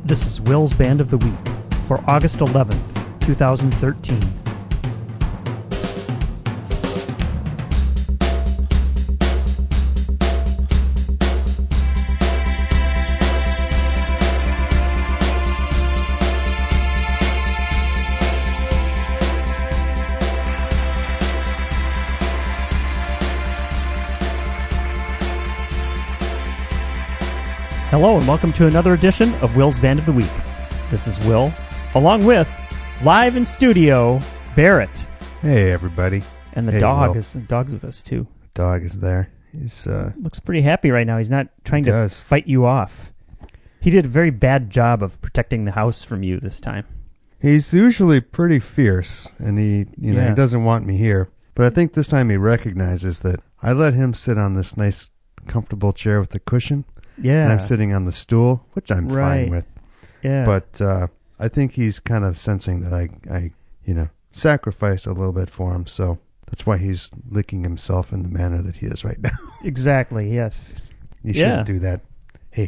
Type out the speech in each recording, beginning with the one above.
This is Will's Band of the Week for August 11th, 2013. Hello and welcome to another edition of Will's Band of the Week. This is Will, along with, live in studio, Barrett. Hey, everybody. And the dog's with us, too. Dog is there. He's looks pretty happy right now. He's not trying to fight you off. He did a very bad job of protecting the house from you this time. He's usually pretty fierce, and he doesn't want me here. But I think this time he recognizes that I let him sit on this nice, comfortable chair with the cushion. Yeah. And I'm sitting on the stool, which I'm fine with. Yeah. But I think he's kind of sensing that I sacrificed a little bit for him. So that's why he's licking himself in the manner that he is right now. Exactly, yes. You shouldn't do that. Hey.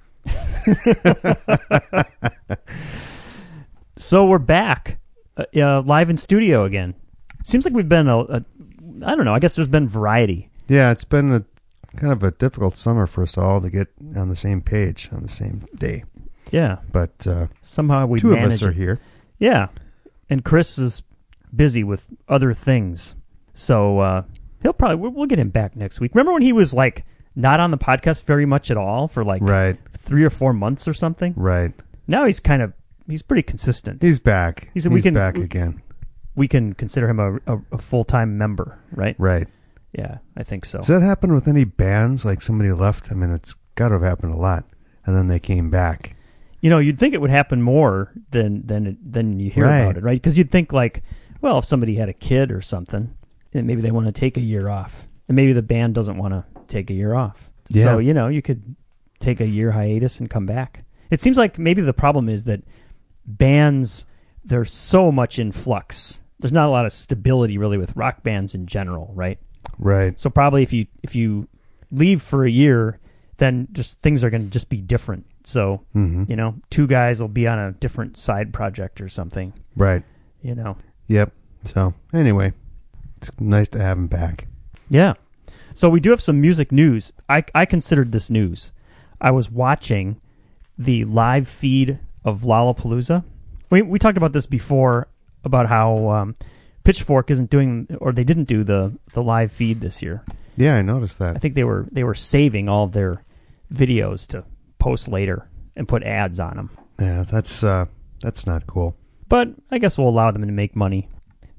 So we're back, live in studio again. Seems like we've been, I don't know, I guess there's been variety. Yeah, it's been kind of a difficult summer for us all to get on the same page on the same day. Yeah. But somehow we two of managed us are it. here. Yeah. And Chris is busy with other things. So we'll get him back next week. Remember when he was like not on the podcast very much at all for like 3 or 4 months or something? Right. Now he's pretty consistent. He's back. He's back again. We can consider him a full-time member, right? Right. Yeah, I think so. Does that happen with any bands? Like somebody left? I mean, it's got to have happened a lot, and then they came back. You know, you'd think it would happen more than you hear about it, right? Because you'd think like, well, if somebody had a kid or something, then maybe they want to take a year off, and maybe the band doesn't want to take a year off. Yeah. So you could take a year hiatus and come back. It seems like maybe the problem is that bands, they're so much in flux. There's not a lot of stability really with rock bands in general, right? Right. So probably if you leave for a year, then just things are going to just be different. So, two guys will be on a different side project or something. Right. Yep. So, anyway, it's nice to have him back. Yeah. So we do have some music news. I considered this news. I was watching the live feed of Lollapalooza. We talked about this before about how Pitchfork isn't doing, or they didn't do the live feed this year. Yeah, I noticed that. I think they were saving all of their videos to post later and put ads on them. Yeah, that's not cool. But I guess we'll allow them to make money.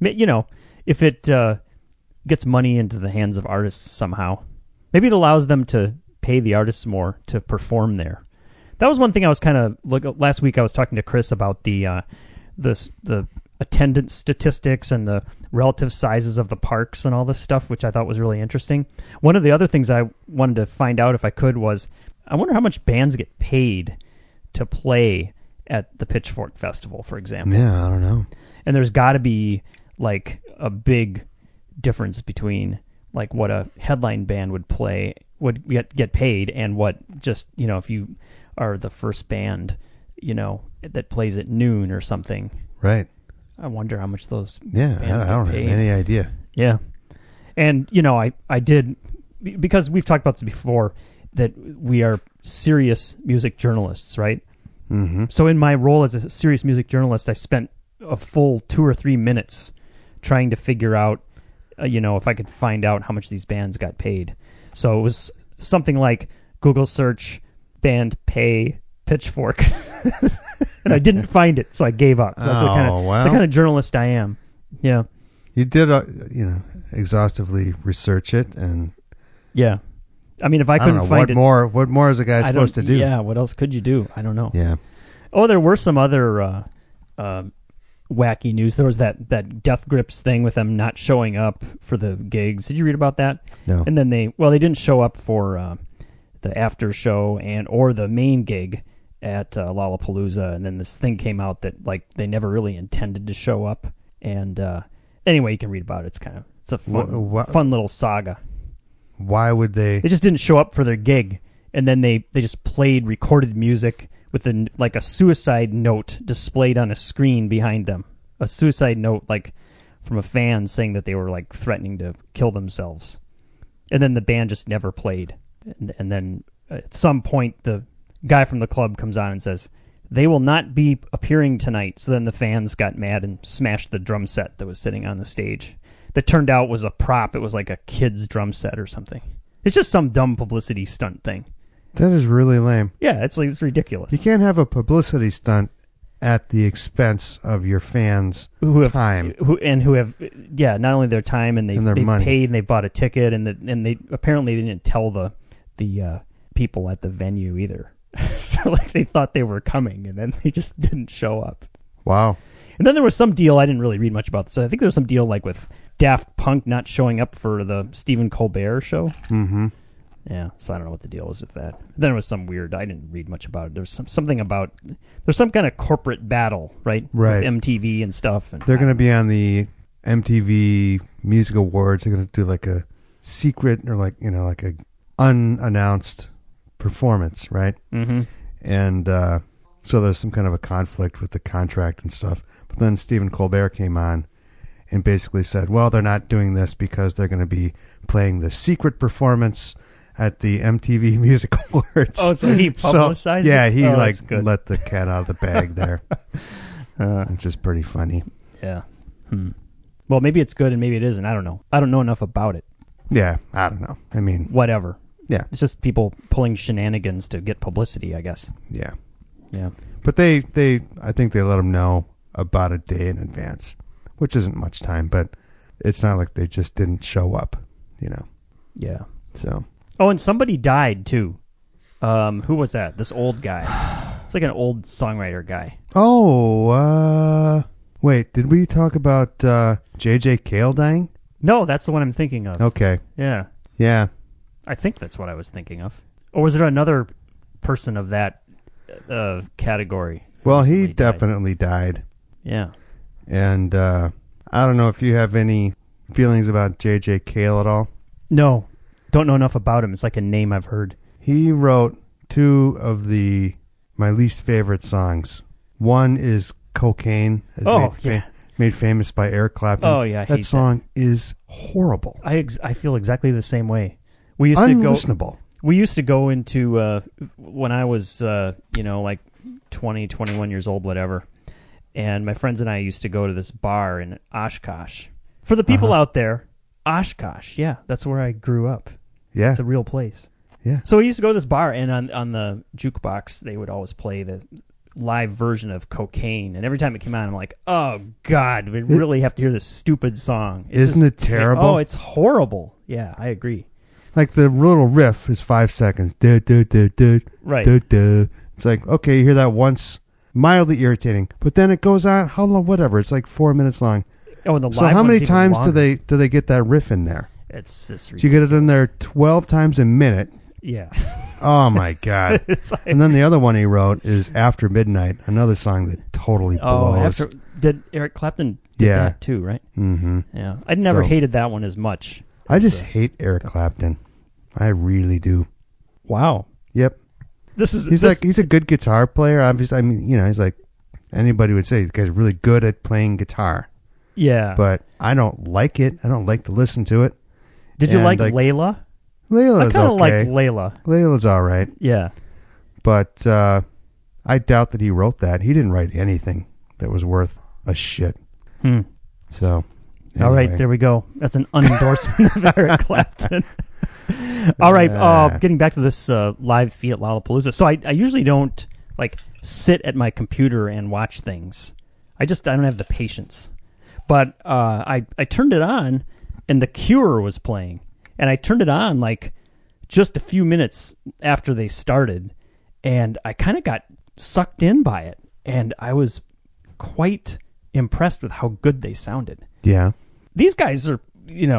If it gets money into the hands of artists somehow, maybe it allows them to pay the artists more to perform there. That was one thing I was kind of last week. I was talking to Chris about the attendance statistics and the relative sizes of the parks and all this stuff, which I thought was really interesting. One of the other things I wanted to find out if I could was, I wonder how much bands get paid to play at the Pitchfork Festival, for example. Yeah, I don't know. And there's got to be like a big difference between like what a headline band would get paid and what just, if you are the first band, that plays at noon or something. Right. I wonder how much those bands I don't have any idea. Yeah. And, I did, because we've talked about this before, that we are serious music journalists, right? Mm-hmm. So in my role as a serious music journalist, I spent a full 2 or 3 minutes trying to figure out, if I could find out how much these bands got paid. So it was something like Google search band pay Pitchfork. And I didn't find it, so I gave up. So that's the kind of journalist I am. Yeah. You did, exhaustively research it, and yeah. I mean, if I couldn't find it, what more is a guy supposed to do? Yeah. What else could you do? I don't know. Yeah. Oh, there were some other wacky news. There was that Death Grips thing with them not showing up for the gigs. Did you read about that? No. And then they didn't show up for the after show or the main gig at Lollapalooza, and then this thing came out that like they never really intended to show up. And anyway, you can read about it. It's a fun little saga. Why would they? They just didn't show up for their gig, and then they just played recorded music with a suicide note displayed on a screen behind them. A suicide note, like from a fan saying that they were like threatening to kill themselves. And then the band just never played. And then at some point, the guy from the club comes on and says, "They will not be appearing tonight." So then the fans got mad and smashed the drum set that was sitting on the stage. That turned out was a prop. It was like a kid's drum set or something. It's just some dumb publicity stunt thing. That is really lame. Yeah, it's ridiculous. You can't have a publicity stunt at the expense of your fans' time. Who have not only their time and they've paid and they bought a ticket and they apparently they didn't tell the people at the venue either. So like they thought they were coming and then they just didn't show up. Wow. And then there was some deal, I didn't really read much about this. I think there was some deal like with Daft Punk not showing up for the Stephen Colbert show. Mm-hmm. Yeah, so I don't know what the deal was with that. Then it was some weird, I didn't read much about it. There was something about, there's some kind of corporate battle, right? Right. With MTV and stuff. And they're going to be on the MTV Music Awards. They're going to do like a secret or like a unannounced performance, right? Mm-hmm. And so there's some kind of a conflict with the contract and stuff. But then Stephen Colbert came on and basically said, well, they're not doing this because they're going to be playing the secret performance at the MTV Music Awards. Oh, so he publicized it? Yeah, he let the cat out of the bag there, which is pretty funny. Yeah. Well, maybe it's good and maybe it isn't. I don't know. I don't know enough about it. Yeah, I don't know. I mean... Whatever. Yeah. It's just people pulling shenanigans to get publicity, I guess. Yeah. Yeah. But I think they let them know about a day in advance, which isn't much time, but it's not like they just didn't show up, Yeah. So... Oh, and somebody died, too. Who was that? This old guy. It's like an old songwriter guy. Oh, wait, did we talk about J.J. Cale dying? No, that's the one I'm thinking of. Okay. Yeah. Yeah. I think that's what I was thinking of. Or was there another person of that category? Well, he definitely died. Yeah. And I don't know if you have any feelings about J.J. Cale at all. No. Don't know enough about him. It's like a name I've heard. He wrote two of my least favorite songs. One is Cocaine. Made famous by Eric Clapton. Oh, yeah. That song is horrible. I feel exactly the same way. We used Unlistenable. We used to go into, when I was, like 20, 21 years old, whatever. And my friends and I used to go to this bar in Oshkosh. For the people out there, Oshkosh, yeah, that's where I grew up. Yeah. It's a real place. Yeah. So we used to go to this bar, and on the jukebox, they would always play the live version of Cocaine. And every time it came on, I'm like, oh, God, we really have to hear this stupid song. Isn't it terrible? Oh, it's horrible. Yeah, I agree. Like the little riff is 5 seconds. Right. It's like, okay, you hear that once, mildly irritating. But then it goes on, how long, whatever. It's like 4 minutes long. Oh, and the so how many times do they get that riff in there? It's ridiculous. Do you get it in there 12 times a minute? Yeah. Oh my God. And then the other one he wrote is After Midnight, another song that totally blows. Did Eric Clapton did that too, right? Mm-hmm. Yeah. I never hated that one as much. I just hate Eric Clapton. I really do. Wow. Yep. He's a good guitar player. Obviously, I mean, he's like anybody would say. The guy's really good at playing guitar. Yeah. But I don't like it. I don't like to listen to it. Did you like Layla? Layla's okay. I kind of like Layla. Layla's all right. Yeah. But I doubt that he wrote that. He didn't write anything that was worth a shit. So, anyway. All right, there we go. That's an unendorsement of Eric Clapton. All right, getting back to this live fee at Lollapalooza. So I usually don't sit at my computer and watch things. I don't have the patience. But I turned it on, and The Cure was playing. And I turned it on just a few minutes after they started, and I kind of got sucked in by it. And I was quite impressed with how good they sounded. Yeah. These guys are,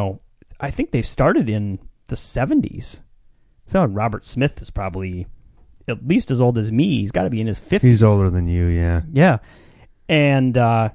I think they started in the 70s. So Robert Smith is probably at least as old as me. He's got to be in his 50s. He's older than you, yeah. Yeah. And, I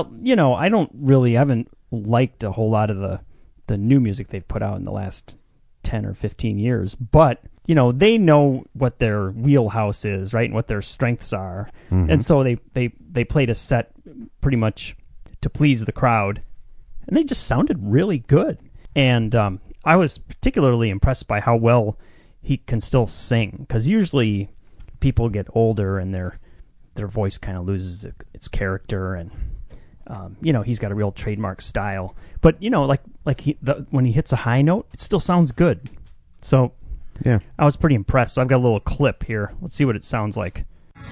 haven't liked a whole lot of the new music they've put out in the last 10 or 15 years. But, they know what their wheelhouse is, right, and what their strengths are. Mm-hmm. And so they played a set pretty much to please the crowd, and they just sounded really good. And I was particularly impressed by how well he can still sing, because usually people get older and their voice kind of loses its character, and he's got a real trademark style. But when he hits a high note, it still sounds good. So yeah, I was pretty impressed. So I've got a little clip here. Let's see what it sounds like.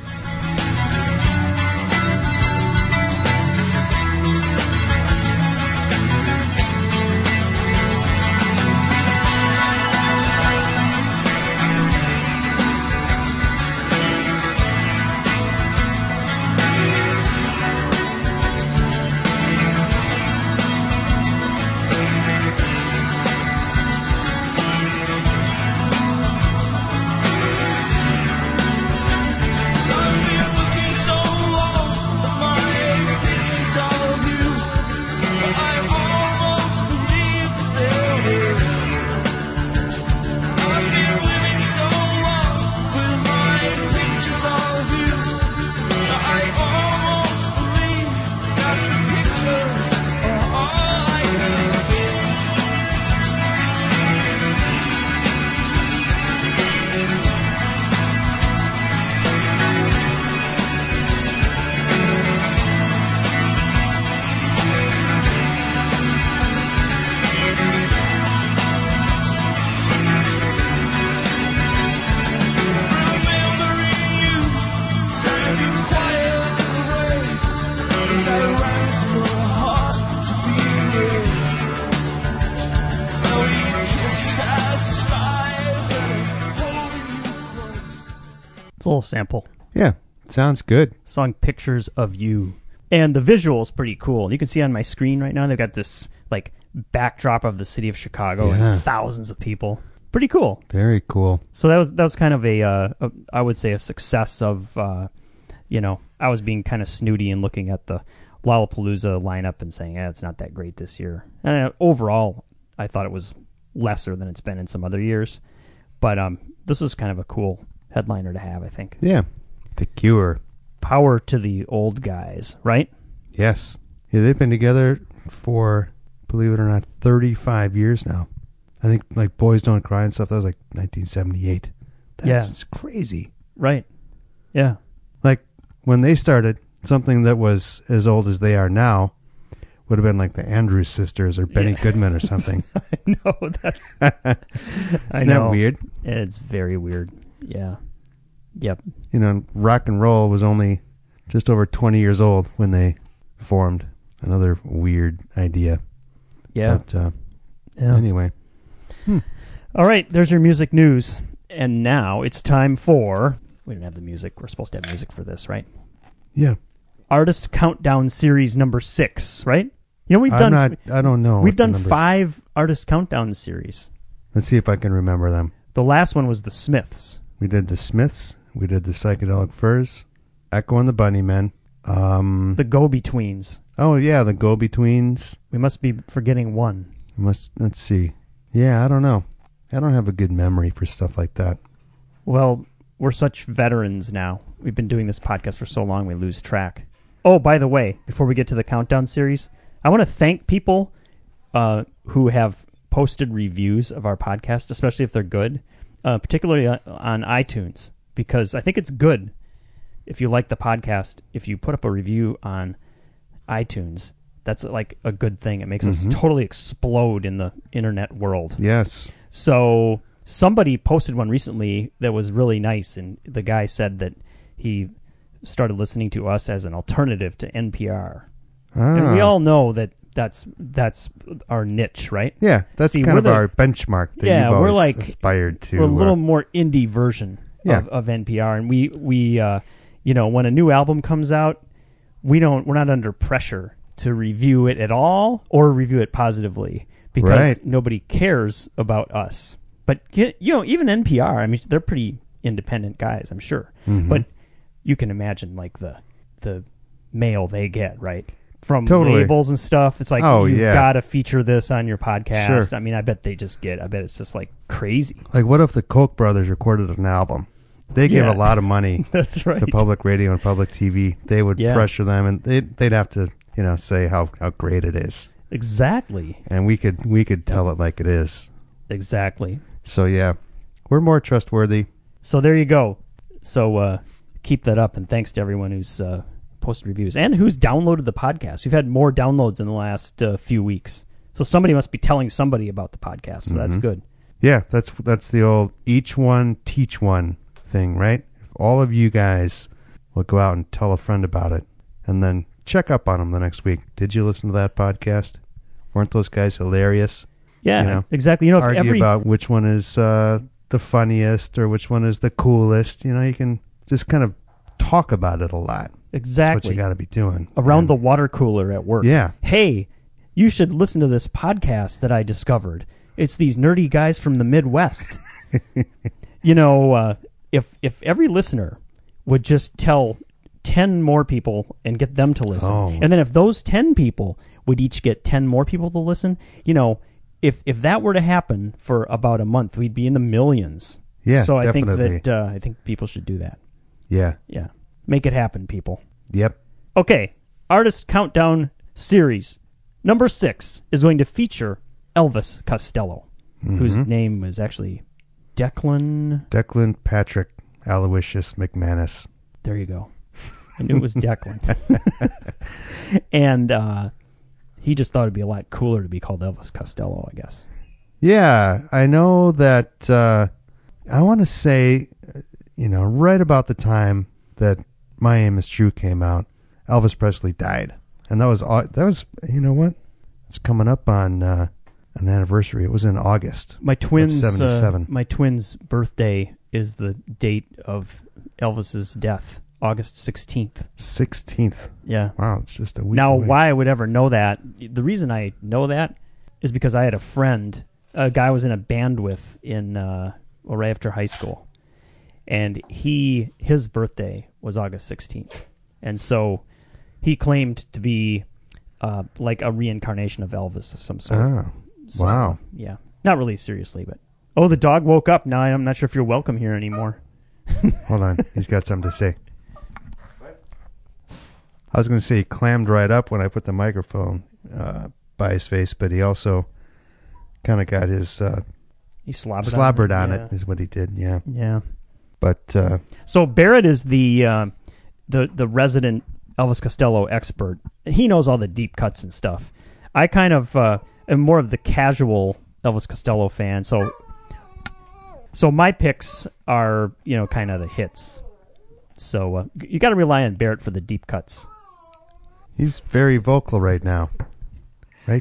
It's a little sample. Yeah, sounds good. Song Pictures of You. And the visual is pretty cool. You can see on my screen right now, they've got this backdrop of the city of Chicago and thousands of people. Pretty cool. Very cool. So that was kind of I would say a success of, I was being kind of snooty and looking at the Lollapalooza lineup and saying, it's not that great this year. And overall, I thought it was lesser than it's been in some other years. But this is kind of a cool headliner to have, I think. Yeah. The Cure. Power to the old guys, right? Yes. Yeah, they've been together for, believe it or not, 35 years now. I think Boys Don't Cry and stuff, that was 1978. That's crazy. Right. Yeah. When they started, something that was as old as they are now would have been like the Andrews Sisters or Benny Goodman or something. I know. That's... Isn't that weird? It's very weird. Yeah. Yep. Rock and roll was only just over 20 years old when they formed. Another weird idea. Yeah. But anyway. All right, there's your music news. And now it's time for... We didn't have the music. We're supposed to have music for this, right? Yeah. Artist Countdown Series number 6, right? We've done... I don't know. We've done 5 Artist Countdown series. Let's see if I can remember them. The last one was the Smiths. We did the Smiths. We did the Psychedelic Furs. Echo and the Bunnymen. The Go-Betweens. Oh, yeah, the Go-Betweens. We must be forgetting one. Let's see. Yeah, I don't know. I don't have a good memory for stuff like that. Well, we're such veterans now. We've been doing this podcast for so long we lose track. Oh, by the way, before we get to the Countdown series, I want to thank people who have posted reviews of our podcast, especially if they're good, particularly on iTunes, because I think it's good if you like the podcast, if you put up a review on iTunes. That's a good thing. It makes us totally explode in the internet world. Yes. So somebody posted one recently that was really nice, and the guy said that he started listening to us as an alternative to NPR. And we all know that that's our niche, right? Yeah, that's kind of our benchmark that you've always aspired to. We're a little more indie version of NPR, and we when a new album comes out, we're not under pressure to review it at all or review it positively because nobody cares about us. But even NPR, I mean, they're pretty independent guys, I'm sure. But you can imagine the mail they get, right? from Totally. labels and stuff. It's like, Oh, you've yeah. got to feature this on your podcast. Sure. I mean, I bet it's just like crazy. Like, what if the Koch brothers recorded an album? They gave Yeah. a lot of money That's right. to public radio and public TV. They would Yeah. pressure them, and they'd have to, say how great it is. Exactly. And we could tell it like it is. Exactly. So yeah, we're more trustworthy. So there you go. So keep that up, and thanks to everyone who's posted reviews and who's downloaded the podcast. We've had more downloads in the last few weeks. So somebody must be telling somebody about the podcast. So that's good. Yeah, that's the old each one teach one thing, right? If all of you guys will go out and tell a friend about it, and then check up on them the next week. Did you listen to that podcast? Weren't those guys hilarious? Yeah, exactly. If Argue about which one is the funniest or which one is the coolest. You can just kind of talk about it a lot. Exactly. That's what you got to be doing. Around the water cooler at work. Yeah. Hey, you should listen to this podcast that I discovered. It's these nerdy guys from the Midwest. If every listener would just tell 10 more people and get them to listen, and then if those 10 people would each get 10 more people to listen, if that were to happen for about a month, we'd be in the millions. Yeah, so I definitely. think that I think people should do that. Yeah. Yeah. Make it happen, people. Yep. Okay, Artist Countdown Series. Number 6 is going to feature Elvis Costello, whose name is actually Declan Patrick Aloysius McManus. There you go. I knew it was Declan. And he just thought it'd be a lot cooler to be called Elvis Costello, I guess. Yeah, I know that I want to say, right about the time that My Aim Is True came out, Elvis Presley died. And that was you know what? It's coming up on an anniversary. It was in August. My twins' of 77. My twins' birthday is the date of Elvis's death, August 16th. 16th. Yeah. Wow, it's just a week Now, away. why I would ever know that, the reason I know that is because I had a friend, a guy I was in a band with right after high school. And his birthday was August 16th. And so he claimed to be like a reincarnation of Elvis of some sort. Oh, So, wow. Yeah. Not really seriously, but... Oh, the dog woke up. Now I'm not sure if you're welcome here anymore. Hold on. He's got something to say. What? I was going to say he clammed right up when I put the microphone by his face, but he also kind of got his... He slobbered on yeah. it is what he did, yeah. Yeah. But... So Barrett is the resident Elvis Costello expert. He knows all the deep cuts and stuff. I kind of am more of the casual Elvis Costello fan. So my picks are, kind of the hits. So you got to rely on Barrett for the deep cuts. He's very vocal right now. Right?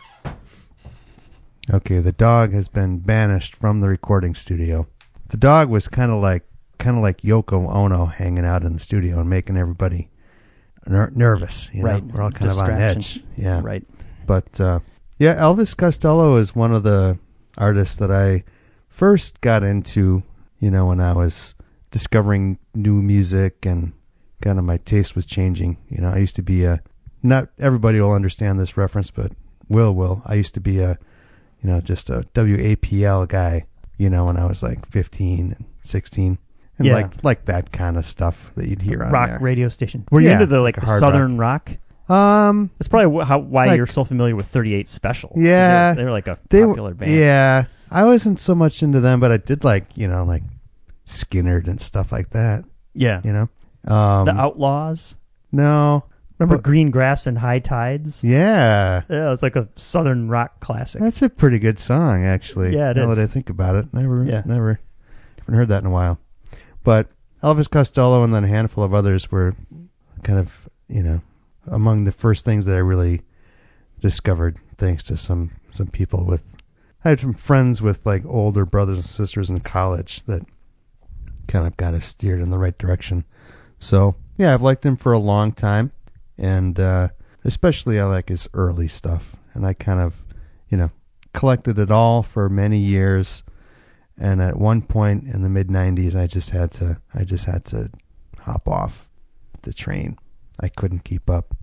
Okay, the dog has been banished from the recording studio. The dog was kind of like Yoko Ono hanging out in the studio and making everybody nervous. Right. We're all kind of on edge. Yeah. Right. But Elvis Costello is one of the artists that I first got into, when I was discovering new music and kind of my taste was changing. I used to be not everybody will understand this reference, but will. I used to be just a WAPL guy, when I was like 15 and 16. And Yeah. like that kind of stuff that you'd hear on Rock there. radio station. Were you into the like a hard Southern rock? That's probably why you're so familiar with 38 Special. 'Cause Yeah. They were like a popular band. Yeah. I wasn't so much into them, but I did like Skynyrd and stuff like that. Yeah. The Outlaws. No. Remember Green Grass and High Tides? Yeah. Yeah, it's like a Southern rock classic. That's a pretty good song, actually. Yeah, it now is. that I think about it. Never Yeah. haven't heard that in a while. But Elvis Costello and then a handful of others were kind of, among the first things that I really discovered, thanks to some people I had some friends with like older brothers and sisters in college that kind of got us steered in the right direction. So, yeah, I've liked him for a long time. And especially I like his early stuff. And I kind of, collected it all for many years. And at one point in the mid-90s, I just had to hop off the train. I couldn't keep up.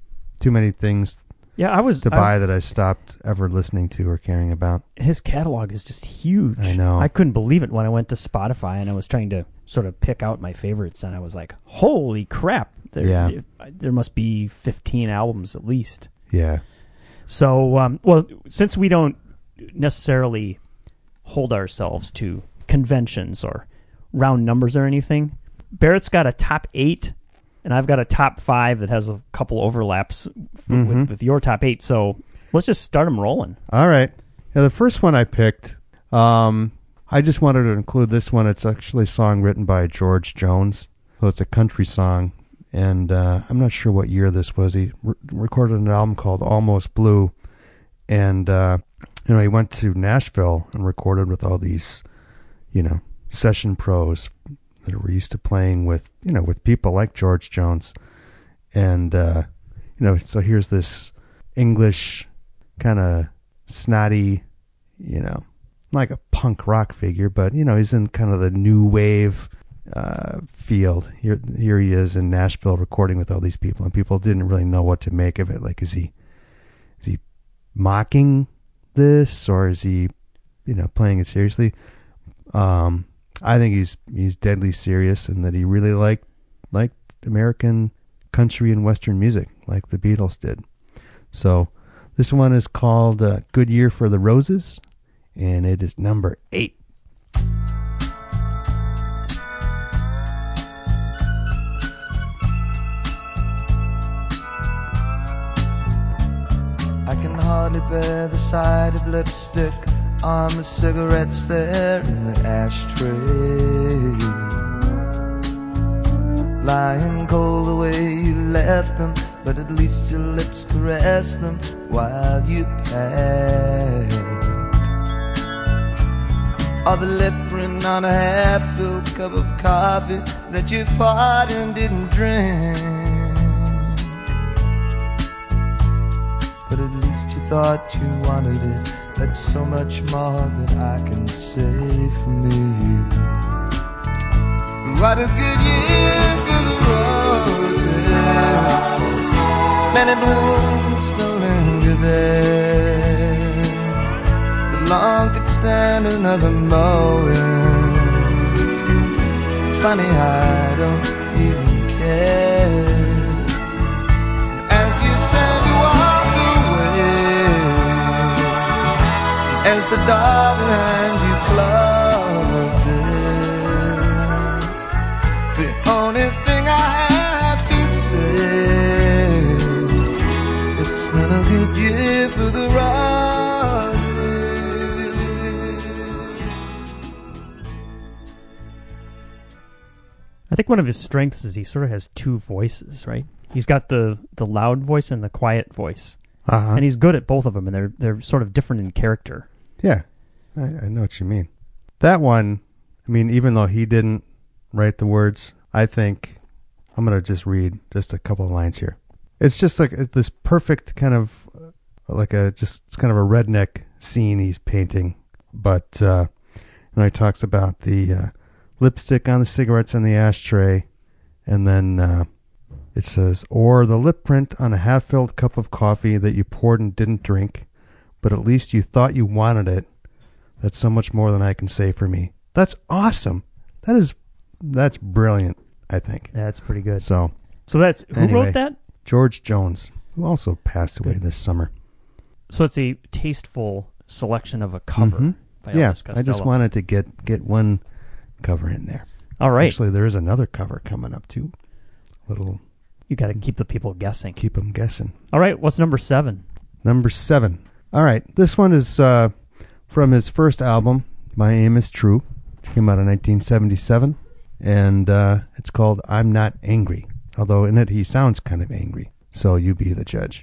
too many things Yeah, I was to buy that I stopped ever listening to or caring about. His catalog is just huge. I know. I couldn't believe it when I went to Spotify and I was trying to sort of pick out my favorites, and I was like, "Holy crap! There must be 15 albums at least." Yeah. So, well, since we don't necessarily hold ourselves to conventions or round numbers or anything, Barrett's got a top 8. And I've got a top 5 that has a couple overlaps with your top 8. So let's just start them rolling. All right. Yeah, the first one I picked, I just wanted to include this one. It's actually a song written by George Jones. So it's a country song. And I'm not sure what year this was. He recorded an album called Almost Blue. And, he went to Nashville and recorded with all these, session pros that were used to playing with, with people like George Jones. And, so here's this English kind of snotty, like a punk rock figure, but, he's in kind of the new wave field. Here he is in Nashville recording with all these people, and people didn't really know what to make of it. Like, is he mocking this, or is he, playing it seriously? I think he's deadly serious, and that he really liked American country and Western music, like the Beatles did. So this one is called Good Year for the Roses, and it is number 8. I can hardly bear the sight of lipstick on the cigarettes there in the ashtray, lying cold the way you left them, but at least your lips caressed them while you packed. Or the lip print on a half-filled cup of coffee that you poured and didn't drink, but at least you thought you wanted it. That's so much more than I can say for me. What a good year for the roses. Many blooms still linger there, but long could stand another mowing. Funny, I don't even care. As you turn to walk away, as the door behind you closes, the only thing I have to say, it's been a good year for the roses. I think one of his strengths is he sort of has two voices, right? He's got the loud voice and the quiet voice. And he's good at both of them, and they're sort of different in character. Yeah, I know what you mean. That one, I mean, even though he didn't write the words, I think I'm going to just read just a couple of lines here. It's just like this perfect kind of, it's kind of a redneck scene he's painting. But, he talks about the lipstick on the cigarettes in the ashtray, and then it says, or the lip print on a half-filled cup of coffee that you poured and didn't drink, but at least you thought you wanted it. That's so much more than I can say for me. That's awesome. That's brilliant, I think. That's pretty good. So that's, who wrote that? George Jones, who also passed away this summer. So it's a tasteful selection of a cover by Elvis Costello. I just wanted to get one cover in there. All right. Actually, there is another cover coming up, too. You got to keep the people guessing. Keep them guessing. All right, what's number 7? Number 7. All right, this one is from his first album, My Aim is True. It came out in 1977, and it's called I'm Not Angry, although in it he sounds kind of angry. So you be the judge.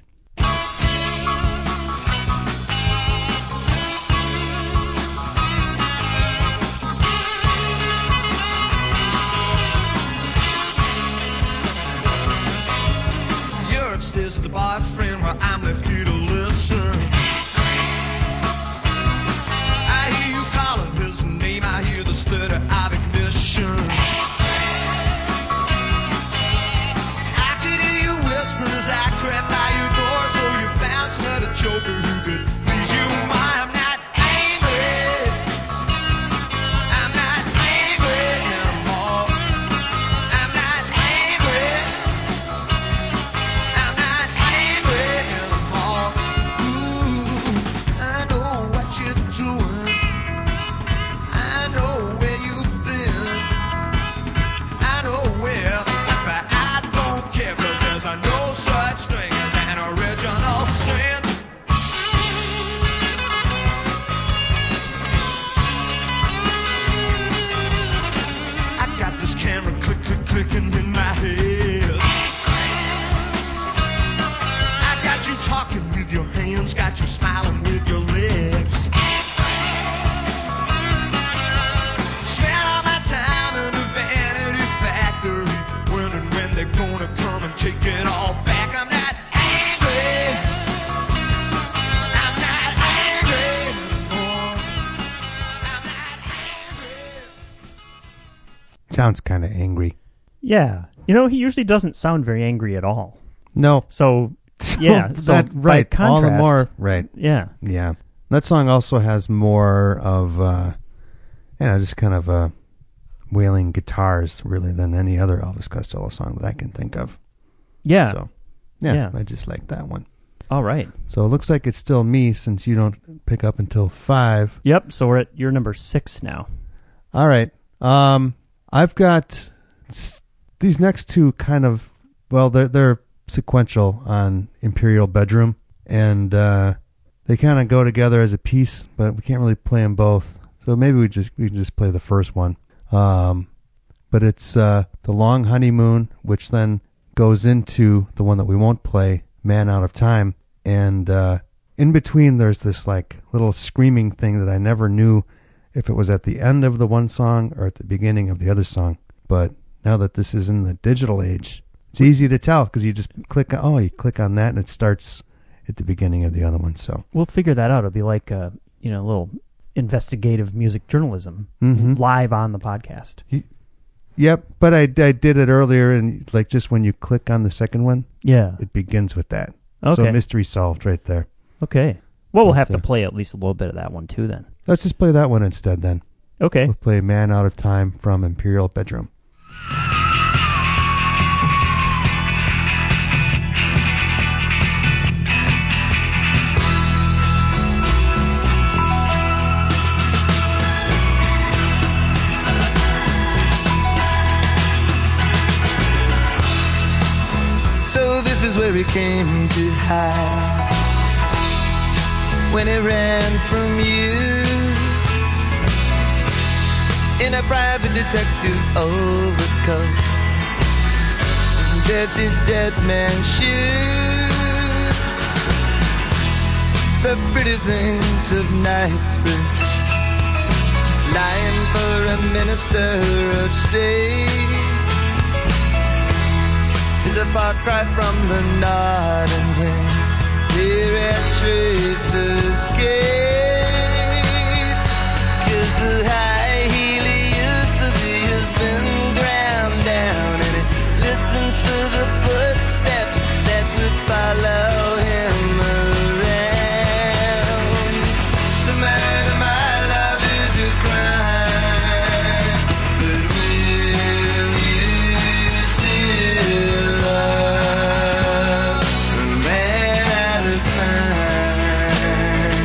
Upstairs with the boyfriend while I'm left here to listen. I hear you calling his name, I hear the stutter of ignition. I could hear you whispering as I crept by your door. sounds kind of angry. Yeah. You know, he usually doesn't sound very angry at all. No. So, yeah. That, by right. contrast, All the more. Right. Yeah. Yeah. That song also has more of, just kind of wailing guitars, really, than any other Elvis Costello song that I can think of. Yeah. So, yeah. I just like that one. All right. So it looks like it's still me since you don't pick up until 5. Yep. So we're at your number 6 now. All right. I've got these next two kind of, well, they're sequential on Imperial Bedroom, and they kind of go together as a piece, but we can't really play them both. So maybe we can just play the first one. But it's The Long Honeymoon, which then goes into the one that we won't play, Man Out of Time. And in between, there's this like little screaming thing that I never knew if it was at the end of the one song or at the beginning of the other song. But now that this is in the digital age, it's easy to tell because you just click on that and it starts at the beginning of the other one. So we'll figure that out. It'll be like a little investigative music journalism live on the podcast. Yep, but I did it earlier, and like just when you click on the second one, it begins with that. Okay. So mystery solved right there. Okay. Well, we'll have to play at least a little bit of that one too then. Let's just play that one instead then. Okay. We'll play Man Out of Time from Imperial Bedroom. So this is where he came to hide when he ran from you in a private detective overcoat, dirty dead man's shoes, the pretty things of Knightsbridge, lying for a minister of state is a far cry from the Notting Hill here at Traitors' Gate. 'Cause the high heel he used to be has been ground down, and he listens for the footsteps that would follow him around. To murder my love is a crime, but will you still love a man out of time?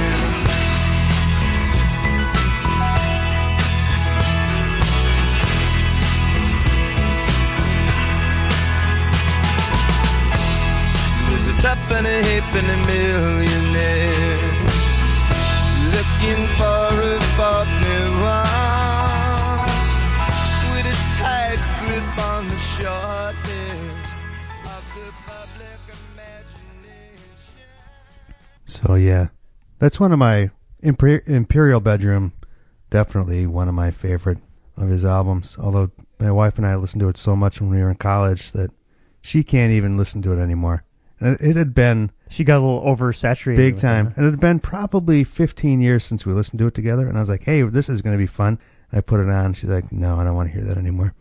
There's a tuppenny halfpenny millionaire looking for a partner one with a tight grip on the short list of the public imagination. So yeah, that's one of my Imperial Bedroom, definitely one of my favorite of his albums. Although my wife and I listened to it so much when we were in college that she can't even listen to it anymore. And it had been She got a little oversaturated. big with time, that. and it had been probably 15 years since we listened to it together. And I was like, "Hey, this is going to be fun." And I put it on. She's like, "No, I don't want to hear that anymore."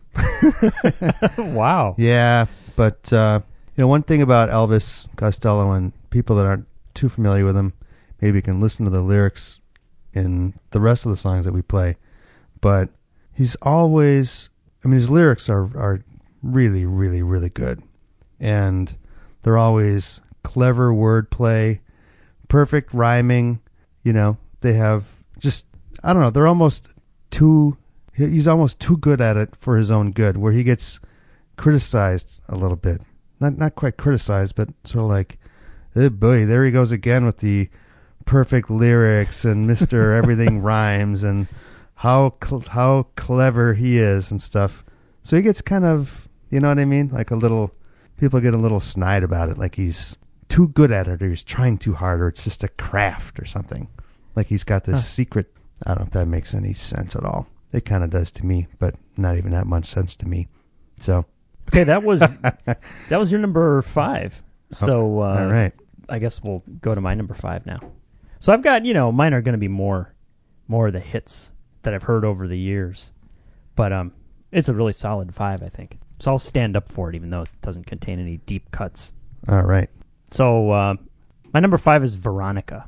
Wow. Yeah, but one thing about Elvis Costello, and people that aren't too familiar with him maybe can listen to the lyrics in the rest of the songs that we play. But he's always, his lyrics are really, really, really good, and they're always clever wordplay, perfect rhyming. They have just, I don't know, they're almost too. He's almost too good at it for his own good, where he gets criticized a little bit. Not quite criticized, but sort of like, oh boy, there he goes again with the perfect lyrics and Mr. Everything Rhymes and how clever he is and stuff. So he gets kind of, you know what I mean? Like people get a little snide about it, like he's too good at it or he's trying too hard or it's just a craft or something. Like he's got this secret. I don't know if that makes any sense at all. It kind of does to me, but not even that much sense to me. So Okay, that was your number 5. So all right. I guess we'll go to my number 5 now. So I've got, mine are going to be more of the hits that I've heard over the years. But It's a really solid 5, I think. So I'll stand up for it, even though it doesn't contain any deep cuts. All right. So my number 5 is Veronica.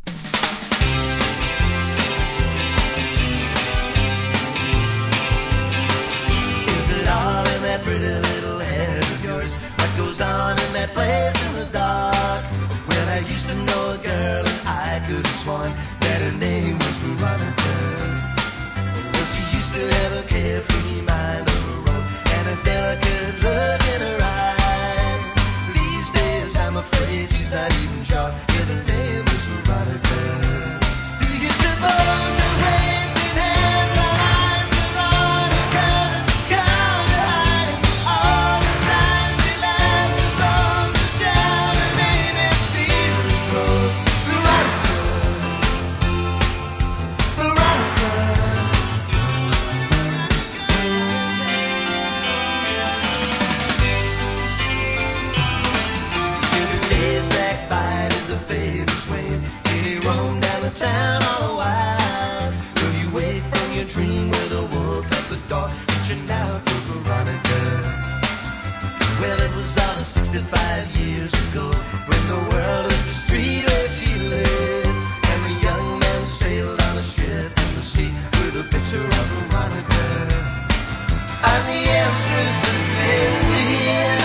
Is it all in that pretty little head of yours? What goes on in that place in the dark? When I used to know a girl and I could have sworn that her name was Veronica. Well, she used to have a carefree mind of her own and a delicate look in her eye. These days I'm afraid she's not even sure if her name is Veronica. Do you suppose the waves in hands and eyes Veronica's gone to hide? All the time she laughs and blows and shouts, her name is Stephen Rose. Veronica, Veronica. The days drag by to the favorite swing. He roam down the town all the while. Will you wake from your dream with a wolf at the door, reaching out for Veronica? Well, it was all 65 years ago when the world was the street where she lived, and the young man sailed on a ship in the sea with a picture of Veronica. I'm the Empress of India,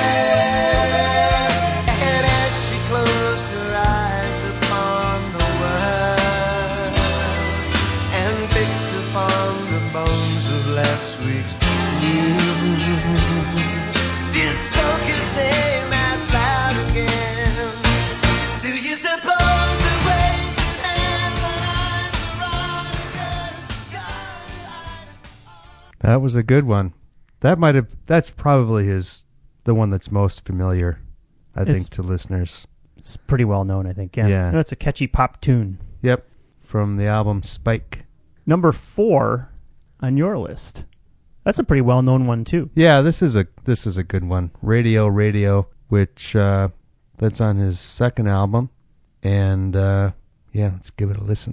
and as she closed her eyes upon the world and picked upon the bones of last week's news, just spoke his name out loud again. Do you suppose the waves in hands and eyes Veronica God? That was a good one. That's probably the one that's most familiar, I It's- think, to listeners. It's pretty well known, I think. Yeah. Yeah. No, it's a catchy pop tune. Yep. From the album Spike. Number 4 on your list. That's a pretty well-known one, too. Yeah, this is a good one. Radio, which that's on his second album. And yeah, let's give it a listen.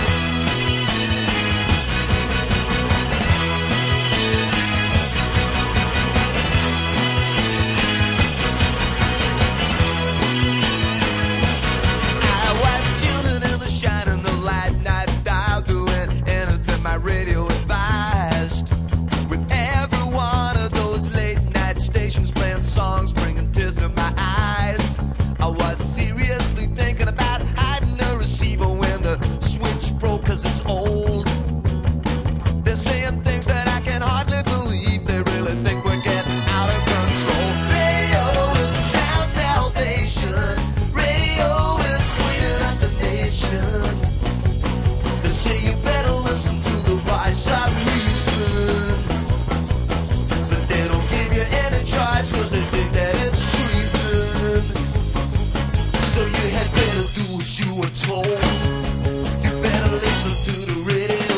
I was tuning in the shine and the light night dial, doing anything my radio advised. With every one of those late night stations playing songs, bringing tears to my eyes. I was seriously thinking about hiding the receiver when the switch broke 'cause it's old. They're saying things that I can hardly believe. They really think we're getting out of control. Radio is the sound salvation. Radio is cleaning up the nation. They say you better listen to the voice of reason, but they don't give you any choice 'cause they think that it's treason. So you had better do as you were told. You better listen to the radio.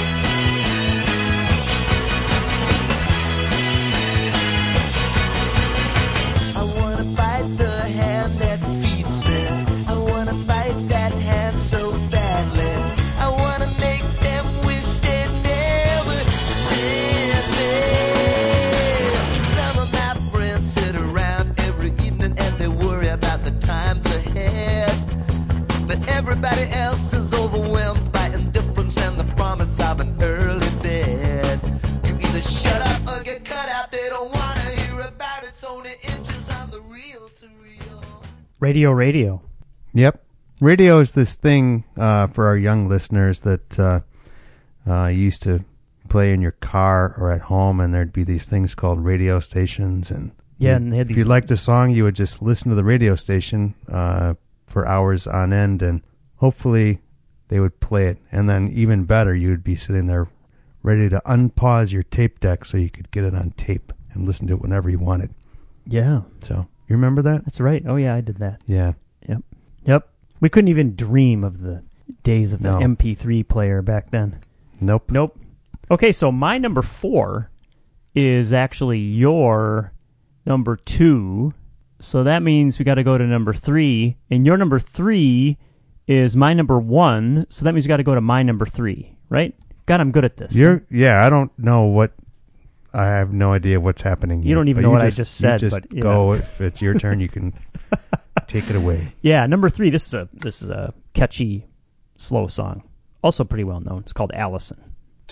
I wanna bite the hand that feeds me. I wanna bite that hand so badly. I wanna make them wish they'd never seen me. Some of my friends sit around every evening and they worry about the times ahead. But everybody else is overwhelmed by indifference and the promise of an early bed. You either shut up or get cut out. They don't wanna hear about it. It's only inches on the reel to reel. Radio. Yep. Radio is this thing for our young listeners that you used to play in your car or at home, and there'd be these things called radio stations. And Yeah, and they had if these... you liked a song, you would just listen to the radio station for hours on end, and hopefully they would play it. And then even better, you would be sitting there ready to unpause your tape deck so you could get it on tape and listen to it whenever you wanted. Yeah, So you remember that? that's right. Oh, yeah, I did that. Yeah. Yep. We couldn't even dream of the days of the No. MP3 player back then. Nope. Nope. Okay, so my number 4 is actually your number 2. So that means we got to go to number 3. And your number 3 is my number 1. So that means we got to go to my number 3, right? God, I'm good at this. I don't know what I have no idea what's happening. You don't even know what I just said. You just but, yeah. go. If it's your turn, you can take it away. Yeah, number 3. This is a catchy, slow song. Also pretty well known. It's called Allison.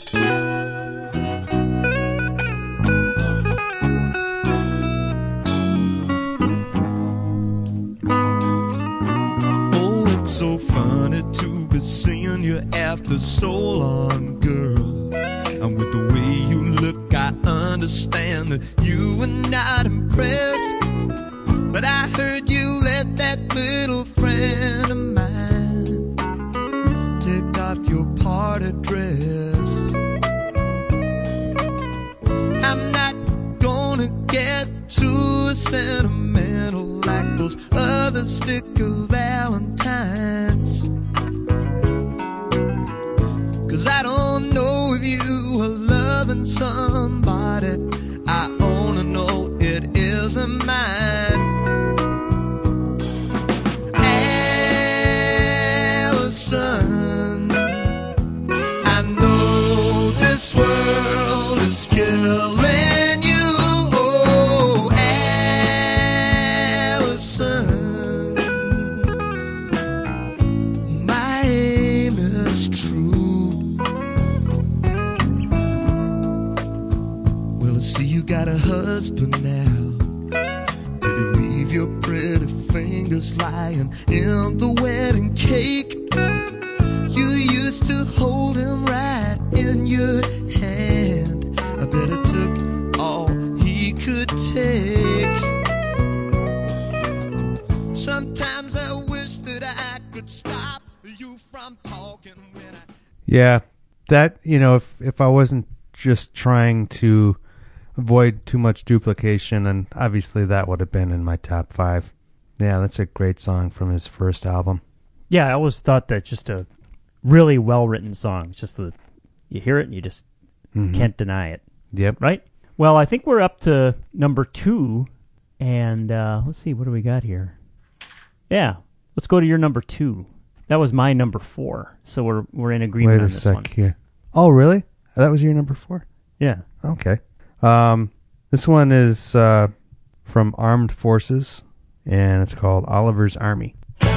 Oh, it's so funny to be seeing you after so long, girl. And with the way you look, I understand that you were not impressed. But I heard you let that little friend of mine take off your party dress. I'm not gonna get too sentimental like those other sticker Valentines, 'cause I don't know if you are loving somebody. I only know it isn't mine. Allison, I know this world is killing you. Oh, Allison, my aim is true. Well, I see you got a husband now. Did he leave your pretty fingers lying in the wedding cake? You used to hold him right in your hand. I bet it took all he could take. Sometimes I wish that I could stop you from talking when I... Yeah, that, if I wasn't just trying to avoid too much duplication, and obviously that would have been in my top 5. Yeah, that's a great song from his first album. Yeah, I always thought that just a really well-written song. It's just you hear it and you just can't deny it. Yep. Right? Well, I think we're up to number 2, and let's see, what do we got here? Yeah, let's go to your number 2. That was my number 4, so we're in agreement on this one. Wait a sec here. Oh, really? That was your number 4? Yeah. Okay. This one is from Armed Forces, and it's called Oliver's Army.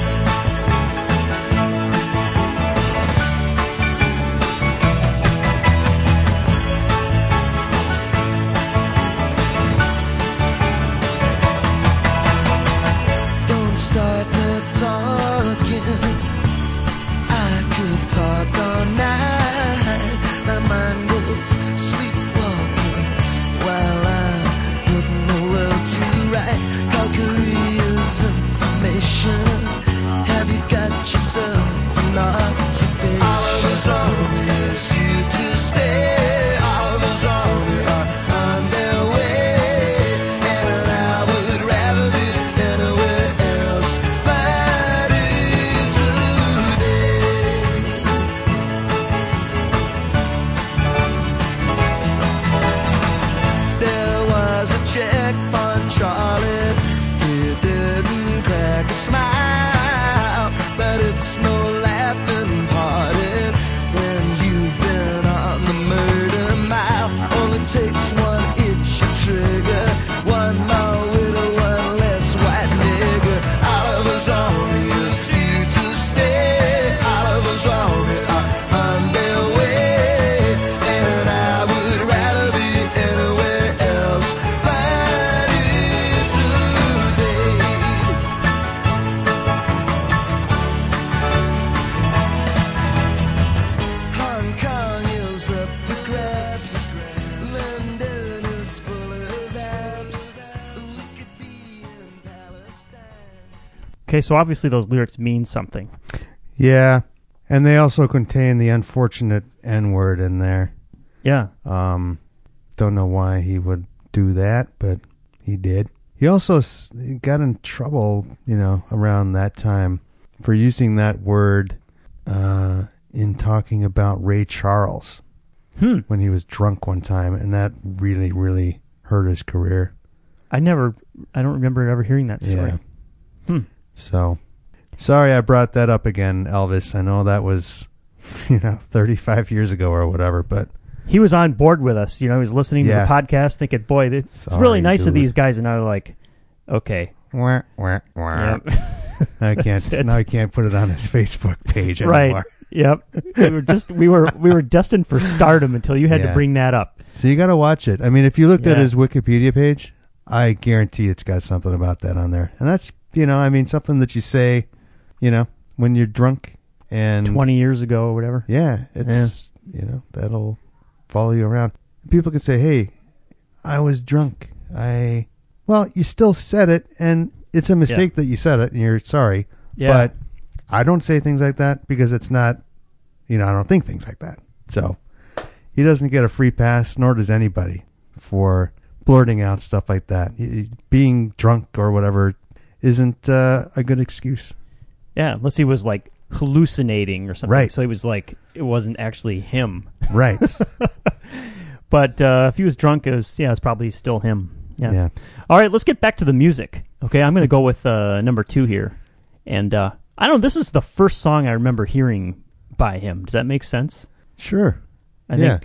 Don't start me talking. I could talk all night. My mind goes sleepwalking while I'm putting the world to right. Calgary's information. Have you got yourself an occupation? Oliver's Army is here to stay. Oliver's Army are on their way, and I would rather be anywhere else fighting today. There was a checkpoint, Charlie. He didn't crack a smile, but it's no laughing party when you've been on the murder mile. Only takes one itchy trigger, one more widow, one less white nigger. Oliver's Army is here to stay. Oliver's Army are on their way, and I would rather be anywhere else fighting today. Hong Kong is up for grabs. London is full of apps. We could be in Palestine. Okay, so obviously those lyrics mean something. Yeah, and they also contain the unfortunate N-word in there. Yeah. Don't know why he would do that, but he did. He also got in trouble, around that time for using that word in talking about Ray Charles when he was drunk one time, and that really, really hurt his career. I don't remember ever hearing that story. Yeah. So, sorry I brought that up again, Elvis. I know that was, 35 years ago or whatever, but he was on board with us. He was listening to the podcast, thinking, "Boy, it's really nice of these guys." And now they're like, "Okay." Wah, wah, wah. Yep. I can't put it on his Facebook page anymore. Right. Yep. We were destined for stardom until you had to bring that up. So you got to watch it. I mean, if you looked at his Wikipedia page, I guarantee it's got something about that on there. And that's, something that you say, when you're drunk and 20 years ago or whatever. Yeah, it's that'll follow you around. People can say, "Hey, I was drunk." Well, you still said it, and it's a mistake that you said it, and you're sorry. Yeah. But I don't say things like that because it's not, I don't think things like that. So he doesn't get a free pass, nor does anybody, for blurting out stuff like that. Being drunk or whatever isn't a good excuse. Yeah, unless he was like hallucinating or something. Right. So he was like, it wasn't actually him. Right. But if he was drunk, it's probably still him. Yeah. All right, let's get back to the music. Okay, I'm going to go with number 2 here. And I don't know, this is the first song I remember hearing by him. Does that make sense? Sure. I think,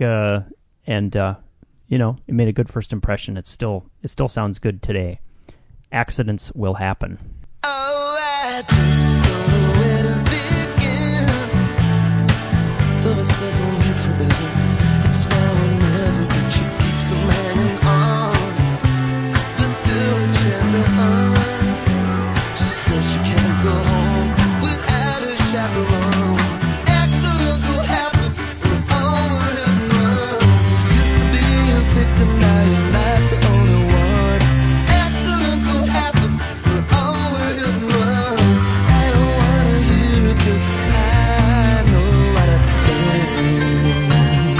it made a good first impression. It still sounds good today. Accidents Will Happen. Oh, I just don't know where to begin. Though it says on it forever, it's now or never, but she keeps on hanging on. The silver champion. She says she can't go home without a chaperone. Accidents will happen, we're all a hit and run. Used to be a victim, now you're not the only one. Accidents will happen, we're all a hit and run. I don't wanna hear it 'cause I know what I've done.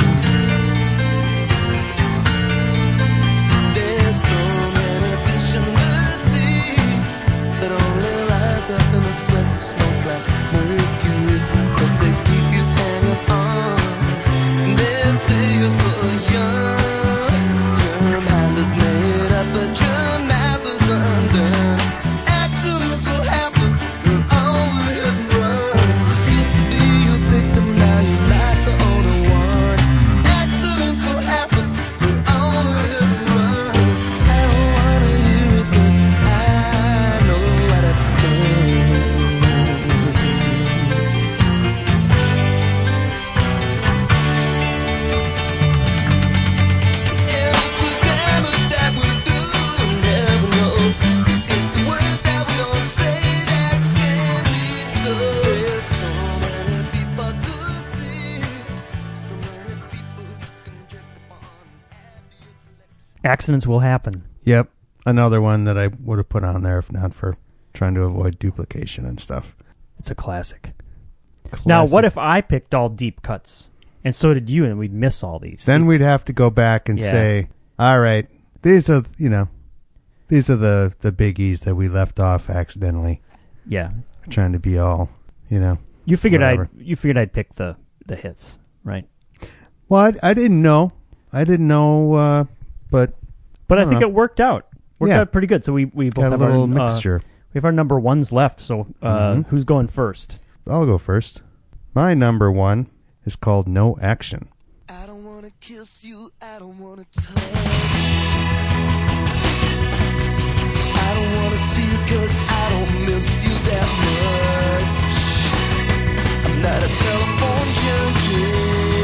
There's so many fish in the sea that only rise up in a sweat and smoke like mercury, but they keep you hanging on. They say you're so young, your mind is made up, but your mouth is undone. Accidents will happen, you're all a hit and run. Used to be a victim, now you're not the only one. Accidents will happen, you're all a hit and run. I don't wanna hear it 'cause I know what I've done. And it's the damage that we do and never know. It's the words that we don't say that scare me so. There's so many people to see, so many people you can check upon and add to your collection. Accidents Will Happen. Yep. Another one that I would have put on there if not for trying to avoid duplication and stuff. It's a classic. Now, what Classic. if I picked all deep cuts, and so did you, and we'd miss all these? Then we'd have to go back and Yeah. say, all right, these are the biggies that we left off accidentally. Yeah. Trying to be all, You figured whatever. I'd pick the hits, right? Well, I didn't know. But But I don't think know. it worked out. Worked Yeah. out pretty good. So we both got a have little our mixture. we have our number 1s left. So who's going first? I'll go first. My number 1 is called No Action. I don't wanna kiss you, I don't wanna touch. I don't wanna see you 'cause I don't miss you that much. I'm not a telephone junkie.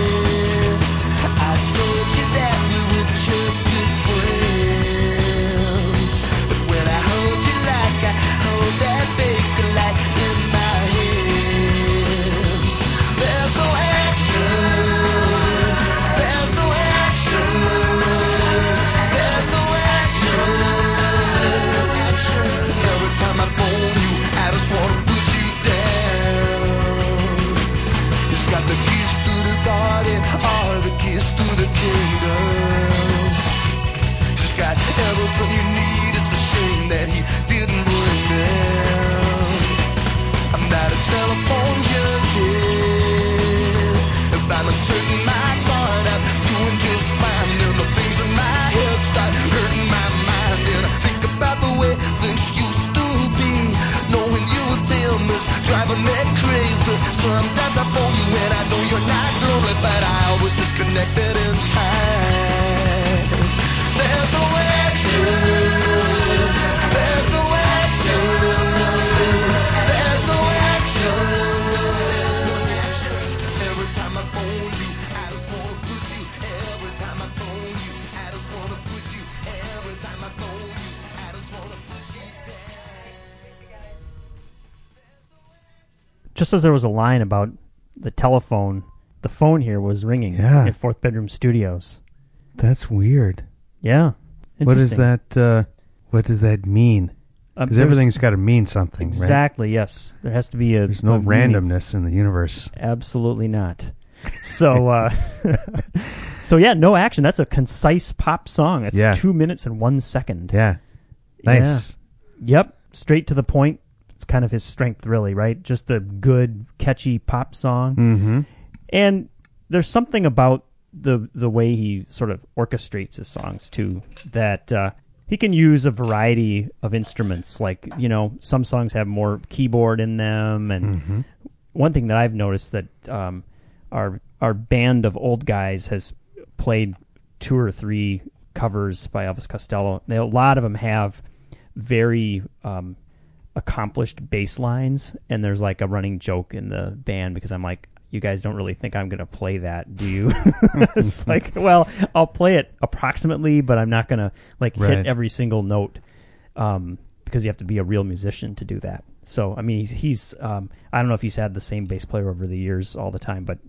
I told you that we were just good friends. But when I hold you like I hold that baker light in my hands, there's no action. There's no action. There's no action. There's no action. Every time I phone you, I just wanna put you down. It's got the keys to the garden, or the keys to the kingdom. She's got everything you need. It's a shame that he didn't bring them. I'm not a telephone junkie. If I'm uncertain, my God, I'm doing just fine. And the things in my head start hurting my mind. And I think about the way things used to be. Knowing you were famous, driving me crazy. Sometimes I phone you and I know you're not lonely, but I always disconnected in time. just as there was a line about the telephone, the phone here was ringing Yeah. at Fourth Bedroom Studios. That's weird. Yeah. What is Interesting. that? What does that mean? Because there's- everything's got to mean something, right? Exactly, yes. There has to be a... There's no a meaning. randomness in the universe. Absolutely not. So, so yeah, no action. That's a concise pop song. It's Yeah. 2 minutes and 1 second. Yeah. Nice. Yeah. Yep. Straight to the point. It's kind of his strength, really, right? Just a good, catchy pop song. Mm-hmm. And there's something about the way he sort of orchestrates his songs, too, that he can use a variety of instruments. Like, you know, some songs have more keyboard in them. And one thing that I've noticed that our band of old guys has played 2 or 3 covers by Elvis Costello. A lot of them have very accomplished bass lines, and there's like a running joke in the band because I'm like, you guys don't really think I'm going to play that, do you? It's like, well, I'll play it approximately, but I'm not going to like Right. hit every single note because you have to be a real musician to do that. So, I mean, he's I don't know if he's had the same bass player over the years all the time, but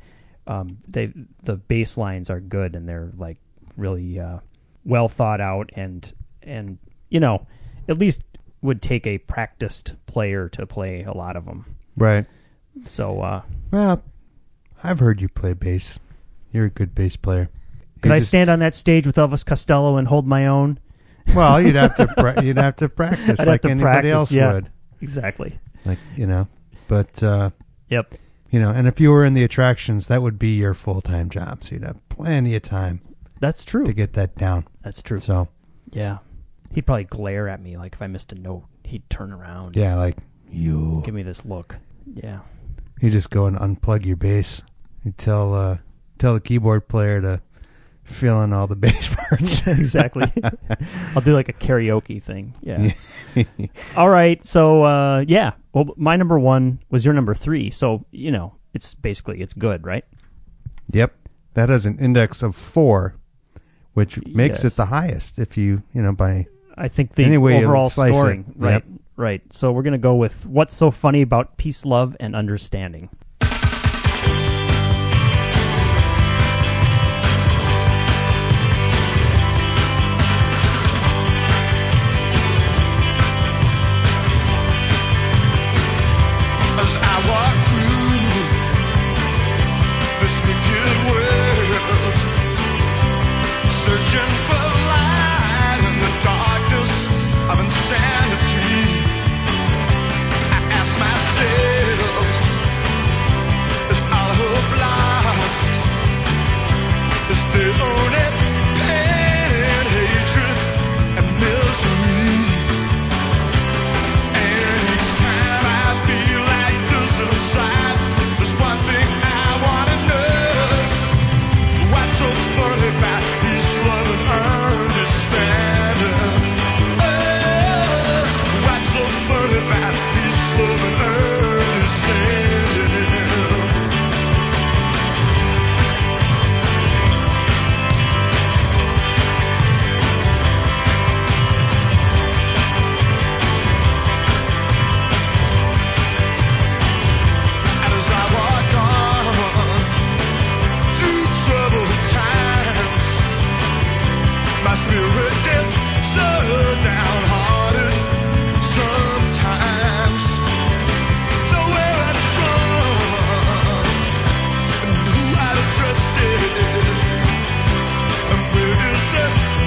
the bass lines are good, and they're like really well thought out, and you know, at least would take a practiced player to play a lot of them. Right. So, Well, I've heard you play bass. You're a good bass player. could You I just- stand on that stage with Elvis Costello and hold my own? Well, you'd have to practice I'd like have to anybody practice, else yeah. would. Exactly. Like, you know, but Yep. you know, and if you were in the attractions, that would be your full-time job. So you'd have plenty of time That's true. to get that down. That's true. So, Yeah. He'd probably glare at me like if I missed a note. He'd turn around. yeah, like you Give me this look. Yeah. you just go and unplug your bass. You tell the keyboard player to fill in all the bass parts. Exactly. I'll do like a karaoke thing. Yeah. All right. So, yeah. Well, my number 1 was your number 3. So, you know, it's good, right? Yep. That has an index of 4, which makes Yes. it the highest if you know, by I think the Any way you overall slice it. scoring. Right. Yep. Right. So we're going to go with What's So Funny About Peace, Love, and Understanding. As I walk through this wicked world, searching for light in the darkness of insanity, I ask myself, is all hope lost? Is there only pain and hatred and misery? And each time I feel like this inside, there's one thing I wanna know. What's so funny about peace, love, and understanding? Oh, what's so funny about peace, love, and understanding? And as I walk on through troubled times, my spirit gets so downhearted sometimes. So where I'd strong and who I'd trusted, and where is the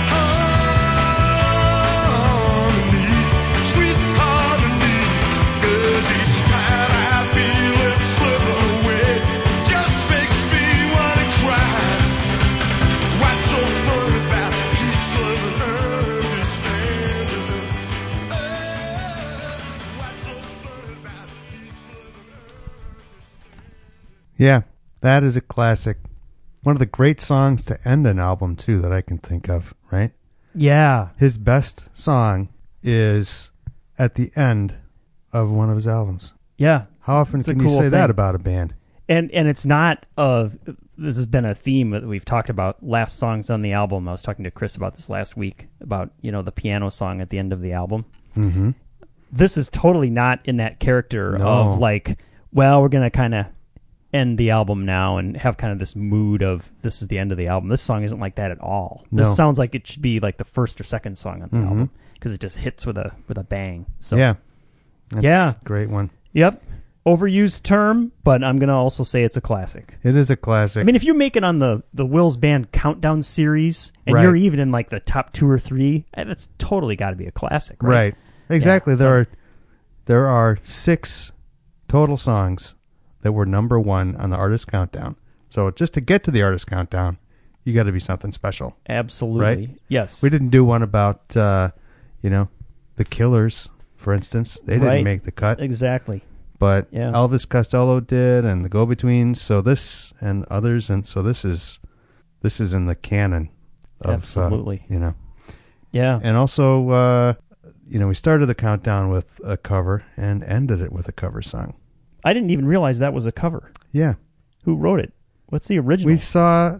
harmony, sweet harmony? 'Cause each time I feel it slip away, just makes me wanna cry. What's so fun about peace, love, and understanding? Oh, what's so fun about peace, love, and understanding? Yeah, that is a classic. One of the great songs to end an album, too, that I can think of, right? Yeah. His best song is at the end of one of his albums. Yeah. How often It's a can you cool say that thing. about a band? And it's not this has been a theme that we've talked about, last songs on the album. I was talking to Chris about this last week, about, you know, the piano song at the end of the album. Mm-hmm. This is totally not in that character No. of like well, we're gonna kind of end the album now and have kind of this mood of this is the end of the album. This song isn't like that at all. No. This sounds like it should be like the first or second song on the album because it just hits with a bang. So Yeah. That's Yeah. a great one. Yep. Overused term, but I'm going to also say it's a classic. It is a classic. I mean, if you make it on the Will's Band Countdown series and Right. you're even in like the top 2 or 3, that's totally got to be a classic, right? right. Exactly. Yeah, There are 6 total songs that were number 1 on the Artist Countdown. So just to get to the Artist Countdown, you got to be something special. Absolutely. Right? Yes. We didn't do one about, the Killers, for instance. They didn't Right. make the cut. Exactly. But Yeah. Elvis Costello did, and the Go-Betweens, so this and others, and so this is in the canon of, Absolutely. Yeah. And also, we started the countdown with a cover and ended it with a cover song. I didn't even realize that was a cover. Yeah. Who wrote it? What's the original? We saw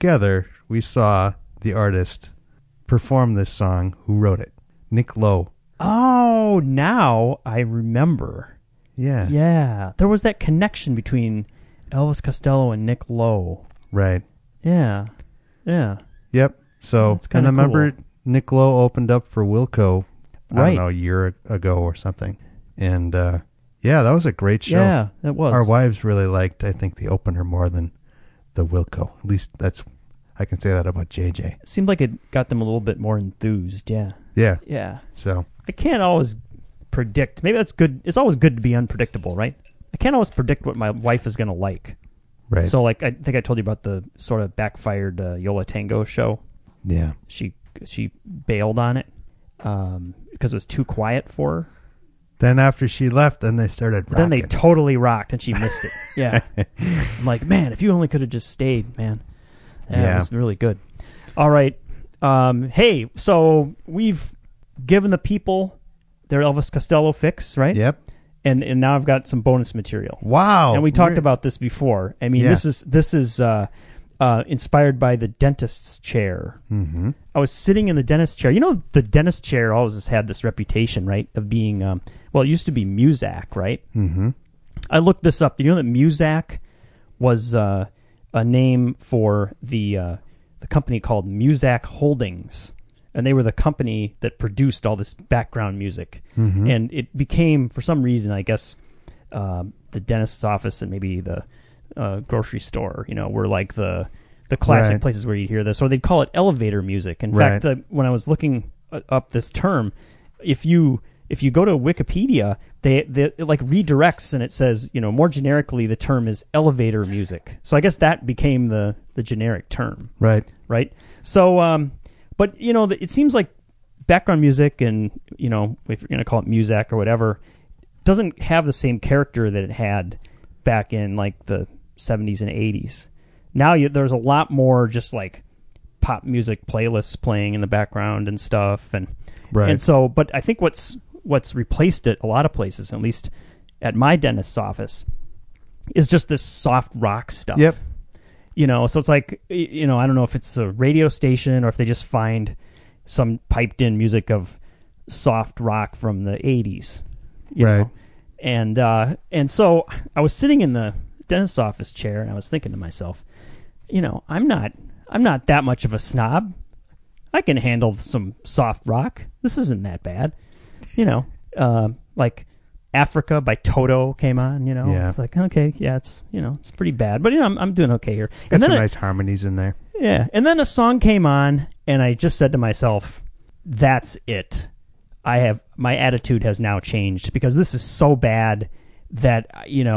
the artist perform this song who wrote it, Nick Lowe. Oh, now I remember. Yeah. Yeah. There was that connection between Elvis Costello and Nick Lowe. Right. Yeah. Yeah. Yep. So, That's and kinda I remember cool. Nick Lowe opened up for Wilco, I Right. don't know, a year ago or something. And, yeah, that was a great show. Yeah, that was. Our wives really liked, I think, the opener more than the Wilco. At least I can say that about JJ. It seemed like it got them a little bit more enthused. Yeah. Yeah. Yeah. So, I can't always predict. Maybe that's good. It's always good to be unpredictable, right? I can't always predict what my wife is going to like. right. So, like, I think I told you about the sort of backfired Yola Tango show. Yeah. She bailed on it because it was too quiet for her. Then after she left, then they started But then they rocking. totally rocked, and she missed it. Yeah. I'm like, man, if you only could have just stayed, man. That Yeah. was really good. All right. Hey, so we've given the people their Elvis Costello fix, right? Yep. And now I've got some bonus material. Wow. And we talked about this before. I mean, Yeah. this is inspired by the dentist's chair. Mm-hmm. I was sitting in the dentist chair. You know, the dentist chair always has had this reputation, right, of being, it used to be Muzak, right? Mm-hmm. I looked this up. You know that Muzak was a name for the company called Muzak Holdings, and they were the company that produced all this background music. Mm-hmm. And it became, for some reason, I guess, the dentist's office and maybe the grocery store, were like the classic Right. places where you'd hear this, or they'd call it elevator music. In Right. fact, when I was looking up this term, if you go to Wikipedia, it like redirects and it says, more generically, the term is elevator music. So I guess that became the generic term, Right. right? So, but it seems like background music, and if you're going to call it Muzak or whatever, doesn't have the same character that it had back in like the 70s and 80s. Now there's a lot more just like pop music playlists playing in the background and stuff, and Right. and so, but I think what's replaced it a lot of places, at least at my dentist's office, is just this soft rock stuff. Yep. So it's like, I don't know if it's a radio station or if they just find some piped in music of soft rock from the 80s. You Right. know? And so I was sitting in the dentist's office chair and I was thinking to myself, I'm not that much of a snob. I can handle some soft rock. This isn't that bad. Like Africa by Toto came on, Yeah. It's like, okay, yeah, it's, it's pretty bad, but I'm doing okay here. Got And some then nice harmonies in there. yeah. And then a song came on and I just said to myself, that's it. My attitude has now changed because this is so bad that,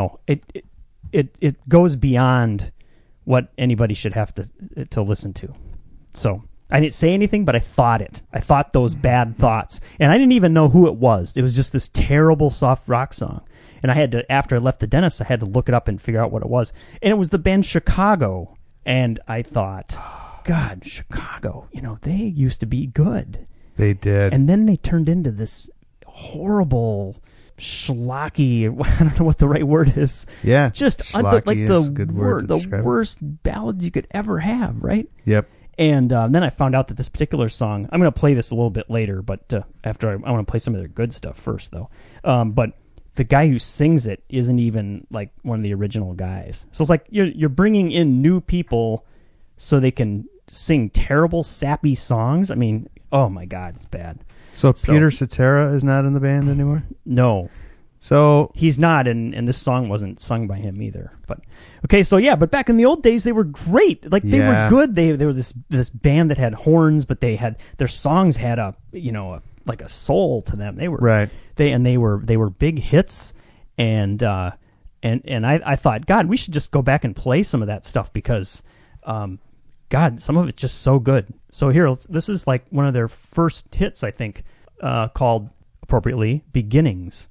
it goes beyond what anybody should have to listen to. So I didn't say anything, but I thought it. I thought those bad thoughts. And I didn't even know who it was. It was just this terrible soft rock song. And I had to, after I left the dentist, I had to look it up and figure out what it was. And it was the band Chicago. And I thought, God, Chicago, they used to be good. They did. And then they turned into this horrible, schlocky, I don't know what the right word is. yeah. Just Schlocky is a good word to the describe it. worst ballads you could ever have, right? Yep. And then I found out that this particular song, I'm going to play this a little bit later, but after I want to play some of their good stuff first, though. But the guy who sings it isn't even like one of the original guys. So it's like you're bringing in new people so they can sing terrible, sappy songs. I mean, oh my God, it's bad. So Peter Cetera is not in the band anymore? No. So he's not, and this song wasn't sung by him either. But okay, so yeah, but back in the old days, they were great. Like they were good. They were this band that had horns, but they had their songs had a like a soul to them. They were right. They were big hits, and I thought, God, we should just go back and play some of that stuff because, God, some of it's just so good. So here, this is like one of their first hits, I think, called appropriately "Beginnings."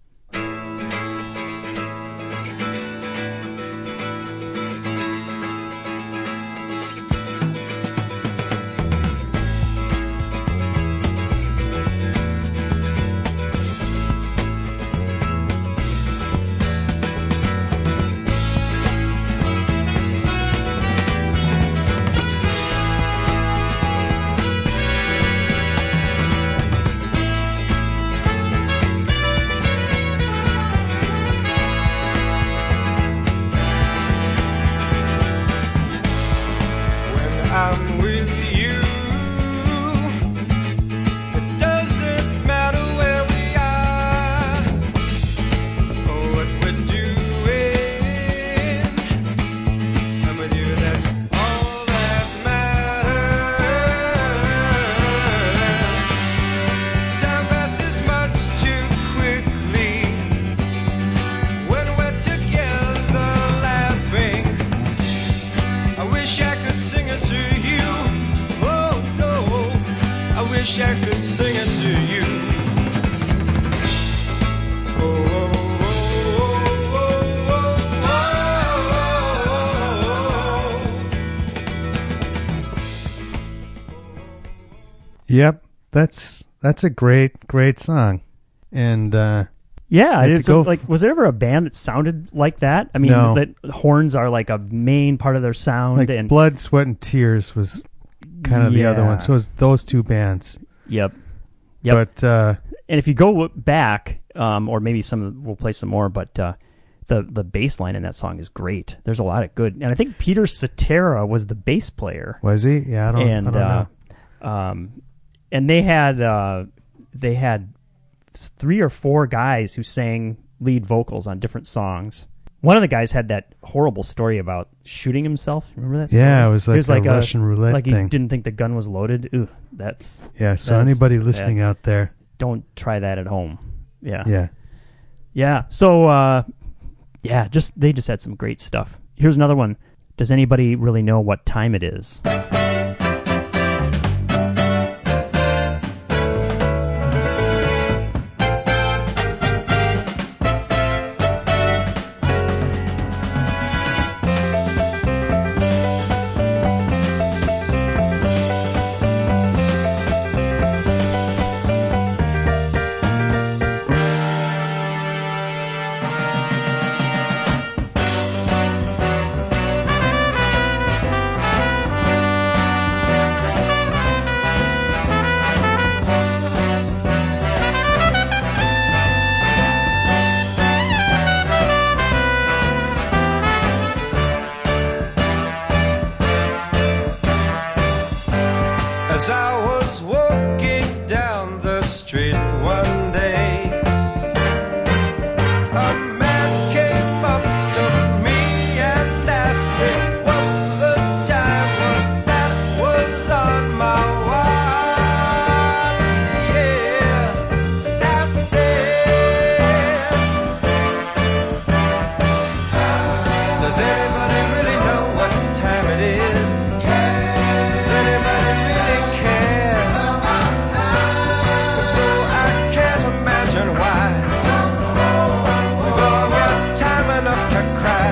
I'm with you. It doesn't matter where we are or what we're doing. I'm with you, that's all that matters. Time passes much too quickly when we're together laughing. I wish I could sing it to you. Oh no, I wish I could sing it to you. Oh, oh, oh, oh, oh, oh. Yep, that's a great song, and Yeah, to it's go like, was there ever a band that sounded like that? I mean, No. that horns are like a main part of their sound, like and Blood, Sweat, and Tears was kind of the other one. So it was those two bands. Yep. But And if you go back, or maybe we'll play some more, but the bass line in that song is great. There's a lot of good, and I think Peter Cetera was the bass player. was he? Yeah, I don't know. And they had 3 or 4 guys who sang lead vocals on different songs. One of the guys had that horrible story about shooting himself. Remember that story? Yeah, it was like a Russian roulette like thing. He didn't think the gun was loaded. Ooh, that's... Yeah, so that's anybody listening out there, don't try that at home. Yeah. yeah. Yeah. So, they just had some great stuff. Here's another one. Does anybody really know what time it is? As I was walking down the street one day, a man came up to me and asked me what the time was that was on my watch. Yeah, I said, does anybody really know what time it is? Does anybody really care? If so, I can't imagine why. We've all got time enough to cry.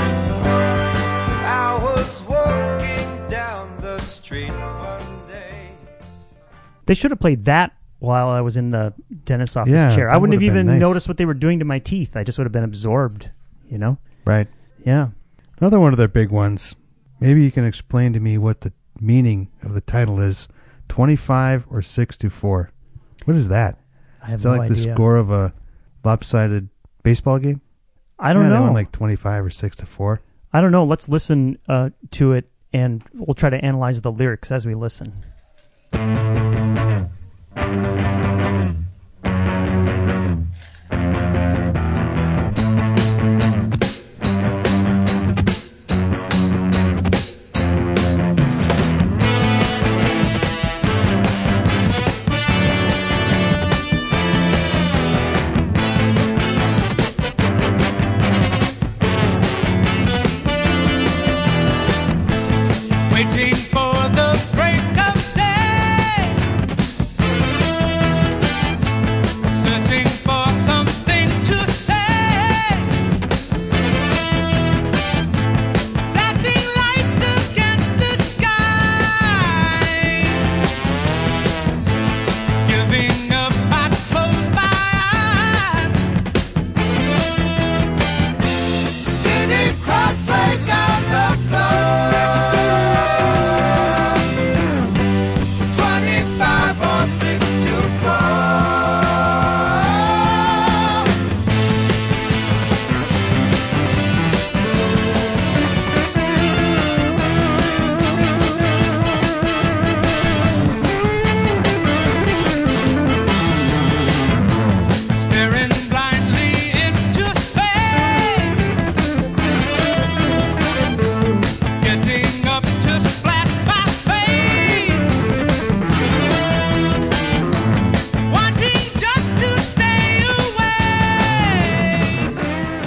I was walking down the street one day. They should have played that while I was in the dentist's office Yeah, chair. I that wouldn't have would have even been nice. noticed what they were doing to my teeth. I just would have been absorbed, you know? Right. Yeah. Another one of their big ones. Maybe you can explain to me what the meaning of the title is. 25 or 6 to 4. What is that? I have Is that no like idea. the score of a lopsided baseball game? I don't They know. won like 25 or 6-4. I don't know. Let's listen to it, and we'll try to analyze the lyrics as we listen. Waiting for the break of day, searching for something to say, flashing lights against the sky, giving up, I close my eyes, sitting cross-legged on the floor. 25 or 6 to 4. Staring blindly into space, getting up to splash my face, wanting just to stay away.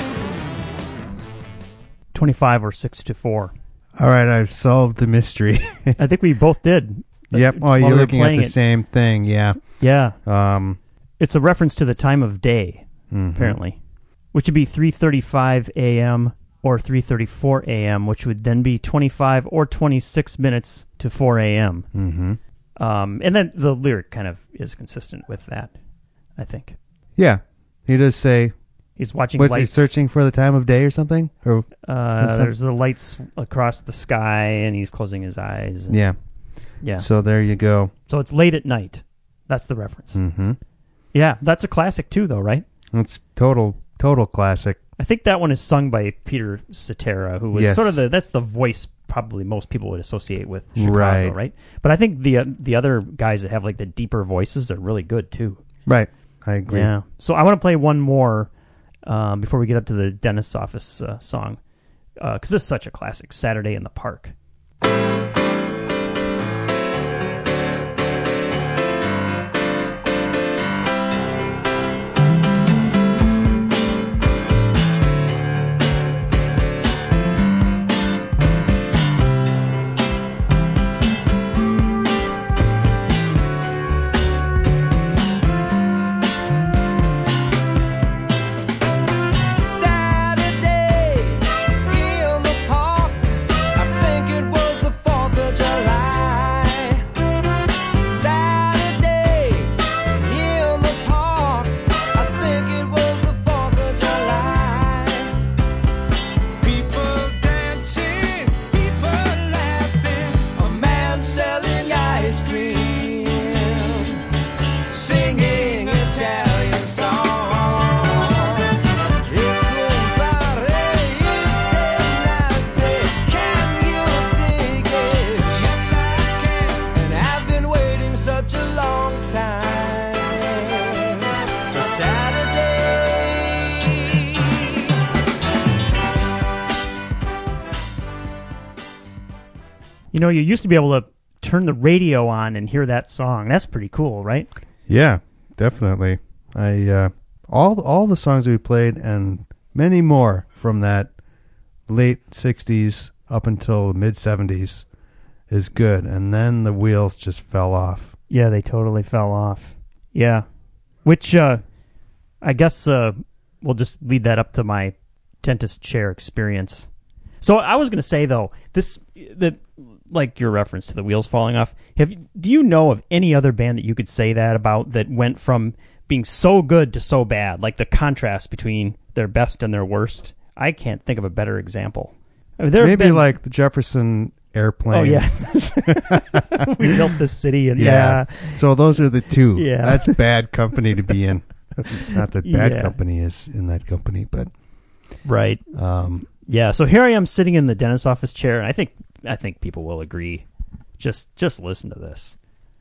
25 or 6-4. All right, I've solved the mystery. I think we both did. Yep. Oh, While you're we were looking at playing the it. same thing. Yeah. Yeah. It's a reference to the time of day, apparently, which would be 3:35 a.m. or 3:34 a.m., which would then be 25 or 26 minutes to 4 a.m. Mm-hmm. And then the lyric kind of is consistent with that, I think. Yeah. He does say, He's watching what's he lights. searching for the time of day or something? Or There's the lights across the sky, and he's closing his eyes. And- yeah. yeah. So there you go. So it's late at night. That's the reference. Mm-hmm. Yeah, that's a classic too, though, right? It's total classic. I think that one is sung by Peter Cetera, who was Yes. sort of that's the voice probably most people would associate with Chicago, Right. right? But I think the other guys that have like the deeper voices are really good too. Right. I agree. Yeah. So I want to play one more before we get up to the dentist's office song, because this is such a classic, Saturday in the Park. Saturday in the park, I think it was the 4th of July. Saturday in the park, I think it was the 4th of July. People dancing, people laughing, a man selling ice cream, singing Italian songs. Such a long time for Saturday. You know, you used to be able to turn the radio on and hear that song. That's pretty cool, right? Yeah, definitely. I all the songs we played and many more from that late 60s up until the mid 70s is good, and then the wheels just fell off. Yeah, they totally fell off. Yeah. Which, I guess we'll just lead that up to my dentist chair experience. So I was going to say, though, like your reference to the wheels falling off, do you know of any other band that you could say that about that went from being so good to so bad? Like the contrast between their best and their worst? I can't think of a better example. I mean, Maybe like the Jefferson Airplane. Oh, yeah. We built this city. And So those are the two. Yeah. That's bad company to be in. Not that Bad Yeah. Company is in that company, but Right. Yeah. So here I am sitting in the dentist's office chair, and I think people will agree. Just listen to this.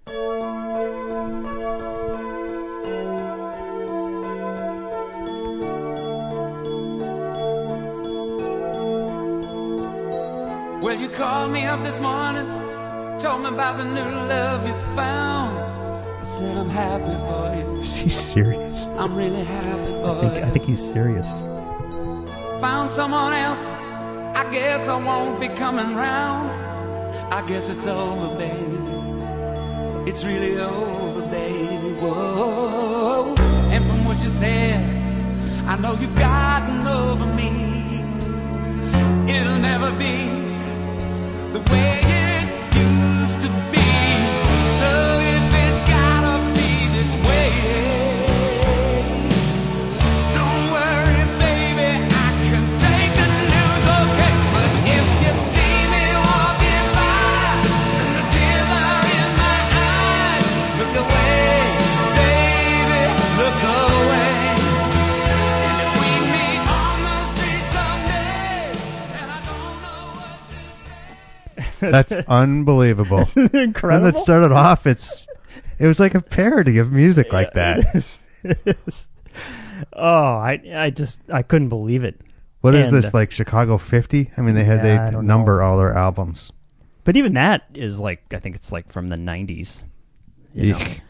Well, you called me up this morning, told me about the new love you found. I said I'm happy for you. is he serious? I'm really happy for you. I think he's serious. Found someone else. I guess I won't be coming round. I guess it's over, baby. It's really over, baby. Whoa. And from what you said, I know you've gotten over me. It'll never be the way it used to be. So if it's gotta be this way, don't worry, baby, I can take the news, okay? But if you see me walking by and the tears are in my eyes, look away, baby, look away. And if we meet on the street someday, and I don't know what to say. That's unbelievable. Incredible. When that started off, it was like a parody of music like that. It is. Oh, I couldn't believe it. What is And, this, like Chicago 50? I mean, Yeah, I they don't number know. all their albums. But even that is like, I think it's like from the 90s. You know? Eek.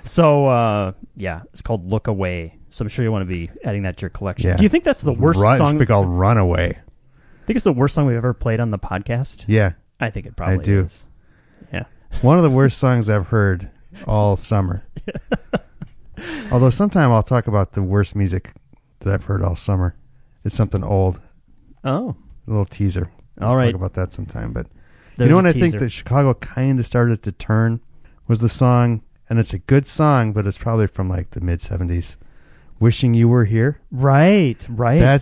So, yeah, it's called Look Away. So I'm sure you want to be adding that to your collection. Yeah. Do you think that's the worst It song? should be called Runaway. Think it's the worst song we've ever played on the podcast? Yeah. I think it probably do. is. Yeah. One of the worst songs I've heard all summer. Although sometime I'll talk about the worst music that I've heard all summer. It's something old. Oh, A little teaser. all We'll right. talk about that sometime. But There's you know a when I think teaser. that Chicago kind of started to turn was the song, and it's a good song, but it's probably from like the mid 70s. Wishing You Were Here. Right. That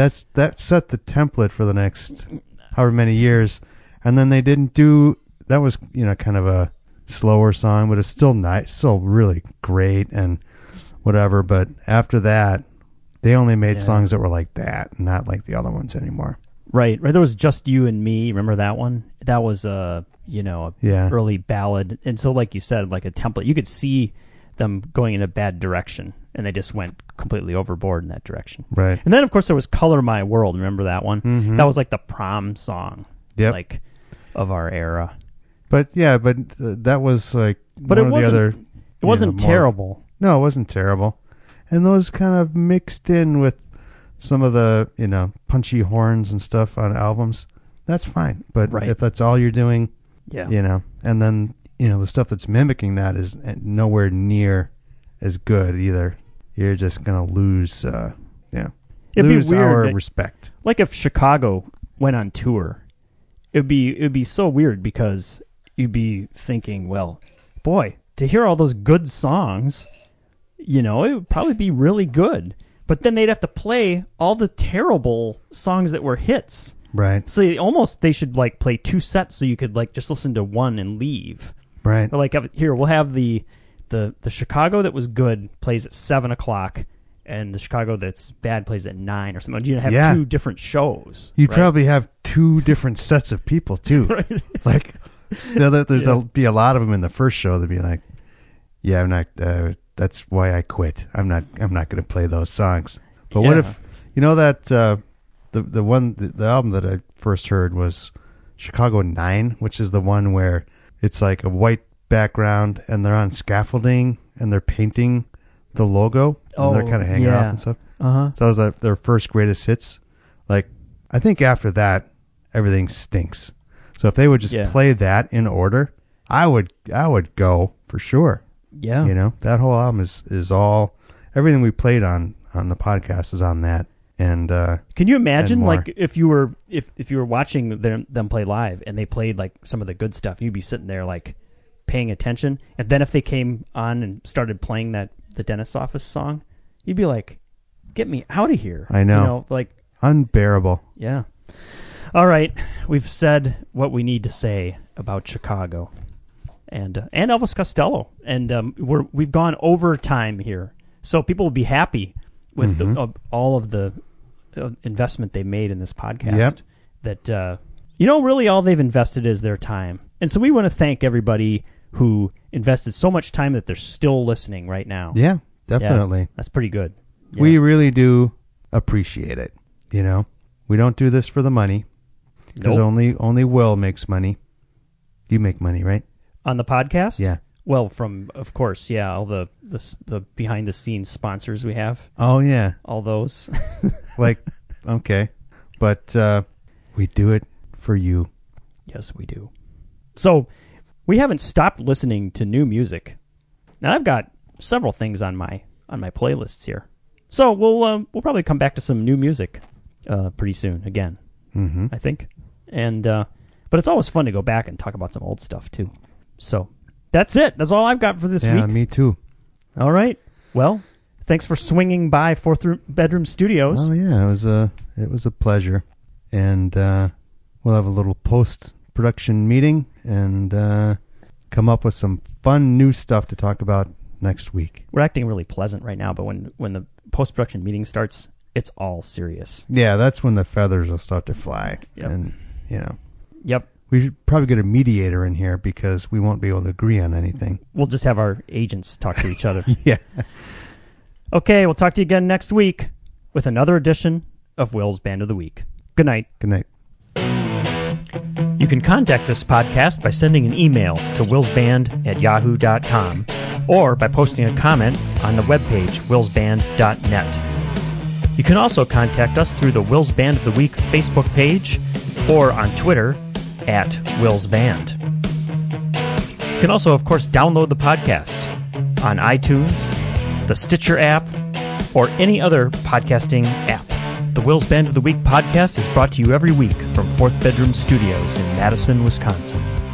set the template for the next however many years, and then they didn't do that. Was kind of a slower song, but it's still nice, still really great and whatever. But after that, they only made Yeah. songs that were like that, not like the other ones anymore. Right. There was Just You and Me. Remember that one? That was a Yeah. early ballad. And so, like you said, like a template, you could see them going in a bad direction, and they just went completely overboard in that direction. Right. And then, of course, there was Color My World. Remember that one? Mhm. That was like the prom song, Yep. like of our era. But that was like But one it of the wasn't. other. It wasn't more- terrible. No, it wasn't terrible. And those kind of mixed in with some of the, punchy horns and stuff on albums. That's fine. But Right. if that's all you're doing, Yeah. and then, the stuff that's mimicking that is nowhere near as good either. You're just going to lose, It'd be lose weird our that- respect. Like if Chicago went on tour, it'd be so weird because you'd be thinking, well, boy, to hear all those good songs, it would probably be really good. But then they'd have to play all the terrible songs that were hits. Right. So they should like play two sets so you could like just listen to one and leave. Right. Or like here, we'll have the Chicago that was good plays at 7:00, and the Chicago that's bad plays at 9 or something. You'd have Yeah. two different shows. You'd right? probably have two different sets of people, too. Right. Like, there's be a lot of them in the first show that'd be like, yeah, I'm not, that's why I quit. I'm not going to play those songs. But what Yeah. if, that, the album that I first heard was Chicago 9, which is the one where it's like a white background and they're on scaffolding and they're painting the logo and they're Oh, kind of hanging yeah. off and stuff. Uh-huh. So that was their first greatest hits. Like, I think after that, everything stinks. So if they would just Yeah. play that in order, I would go for sure. Yeah. That whole album is all, everything we played on the podcast is on that. And Can you imagine and more. like if you were watching them play live and they played like some of the good stuff, you'd be sitting there like paying attention, and then if they came on and started playing the dentist's office song, you'd be like, "Get me out of here!" I know. like unbearable. yeah. All right, we've said what we need to say about Chicago and Elvis Costello, and we've gone over time here. So people will be happy with all of the investment they made in this podcast. Yep. That, really all they've invested is their time. And so we want to thank everybody who invested so much time that they're still listening right now. Yeah, definitely. Yeah, that's pretty good. Yeah. We really do appreciate it. We don't do this for the money. Because only Will makes money. You make money, right? On the podcast? Yeah. Well, of course, yeah, all the behind the scenes sponsors we have. Oh yeah. All those. Okay. But we do it for you. Yes, we do. So, we haven't stopped listening to new music. Now I've got several things on my playlists here. So, we'll probably come back to some new music pretty soon again. Mm-hmm. I think. And but it's always fun to go back and talk about some old stuff too. So, that's it. That's all I've got for this week. Yeah, me too. All right. Well, thanks for swinging by Fourth Bedroom Studios. Oh yeah, it was a pleasure, and we'll have a little post-production meeting and come up with some fun new stuff to talk about next week. We're acting really pleasant right now, but when the post-production meeting starts, it's all serious. Yeah, that's when the feathers will start to fly. Yep. And Yep. we should probably get a mediator in here because we won't be able to agree on anything. We'll just have our agents talk to each other. Yeah. Okay, we'll talk to you again next week with another edition of Will's Band of the Week. Good night. Good night. You can contact this podcast by sending an email to willsband@yahoo.com or by posting a comment on the webpage willsband.net. You can also contact us through the Will's Band of the Week Facebook page or on Twitter @WillsBand. You can also, of course, download the podcast on iTunes, the Stitcher app, or any other podcasting app. The Will's Band of the Week podcast is brought to you every week from Fourth Bedroom Studios in Madison, Wisconsin.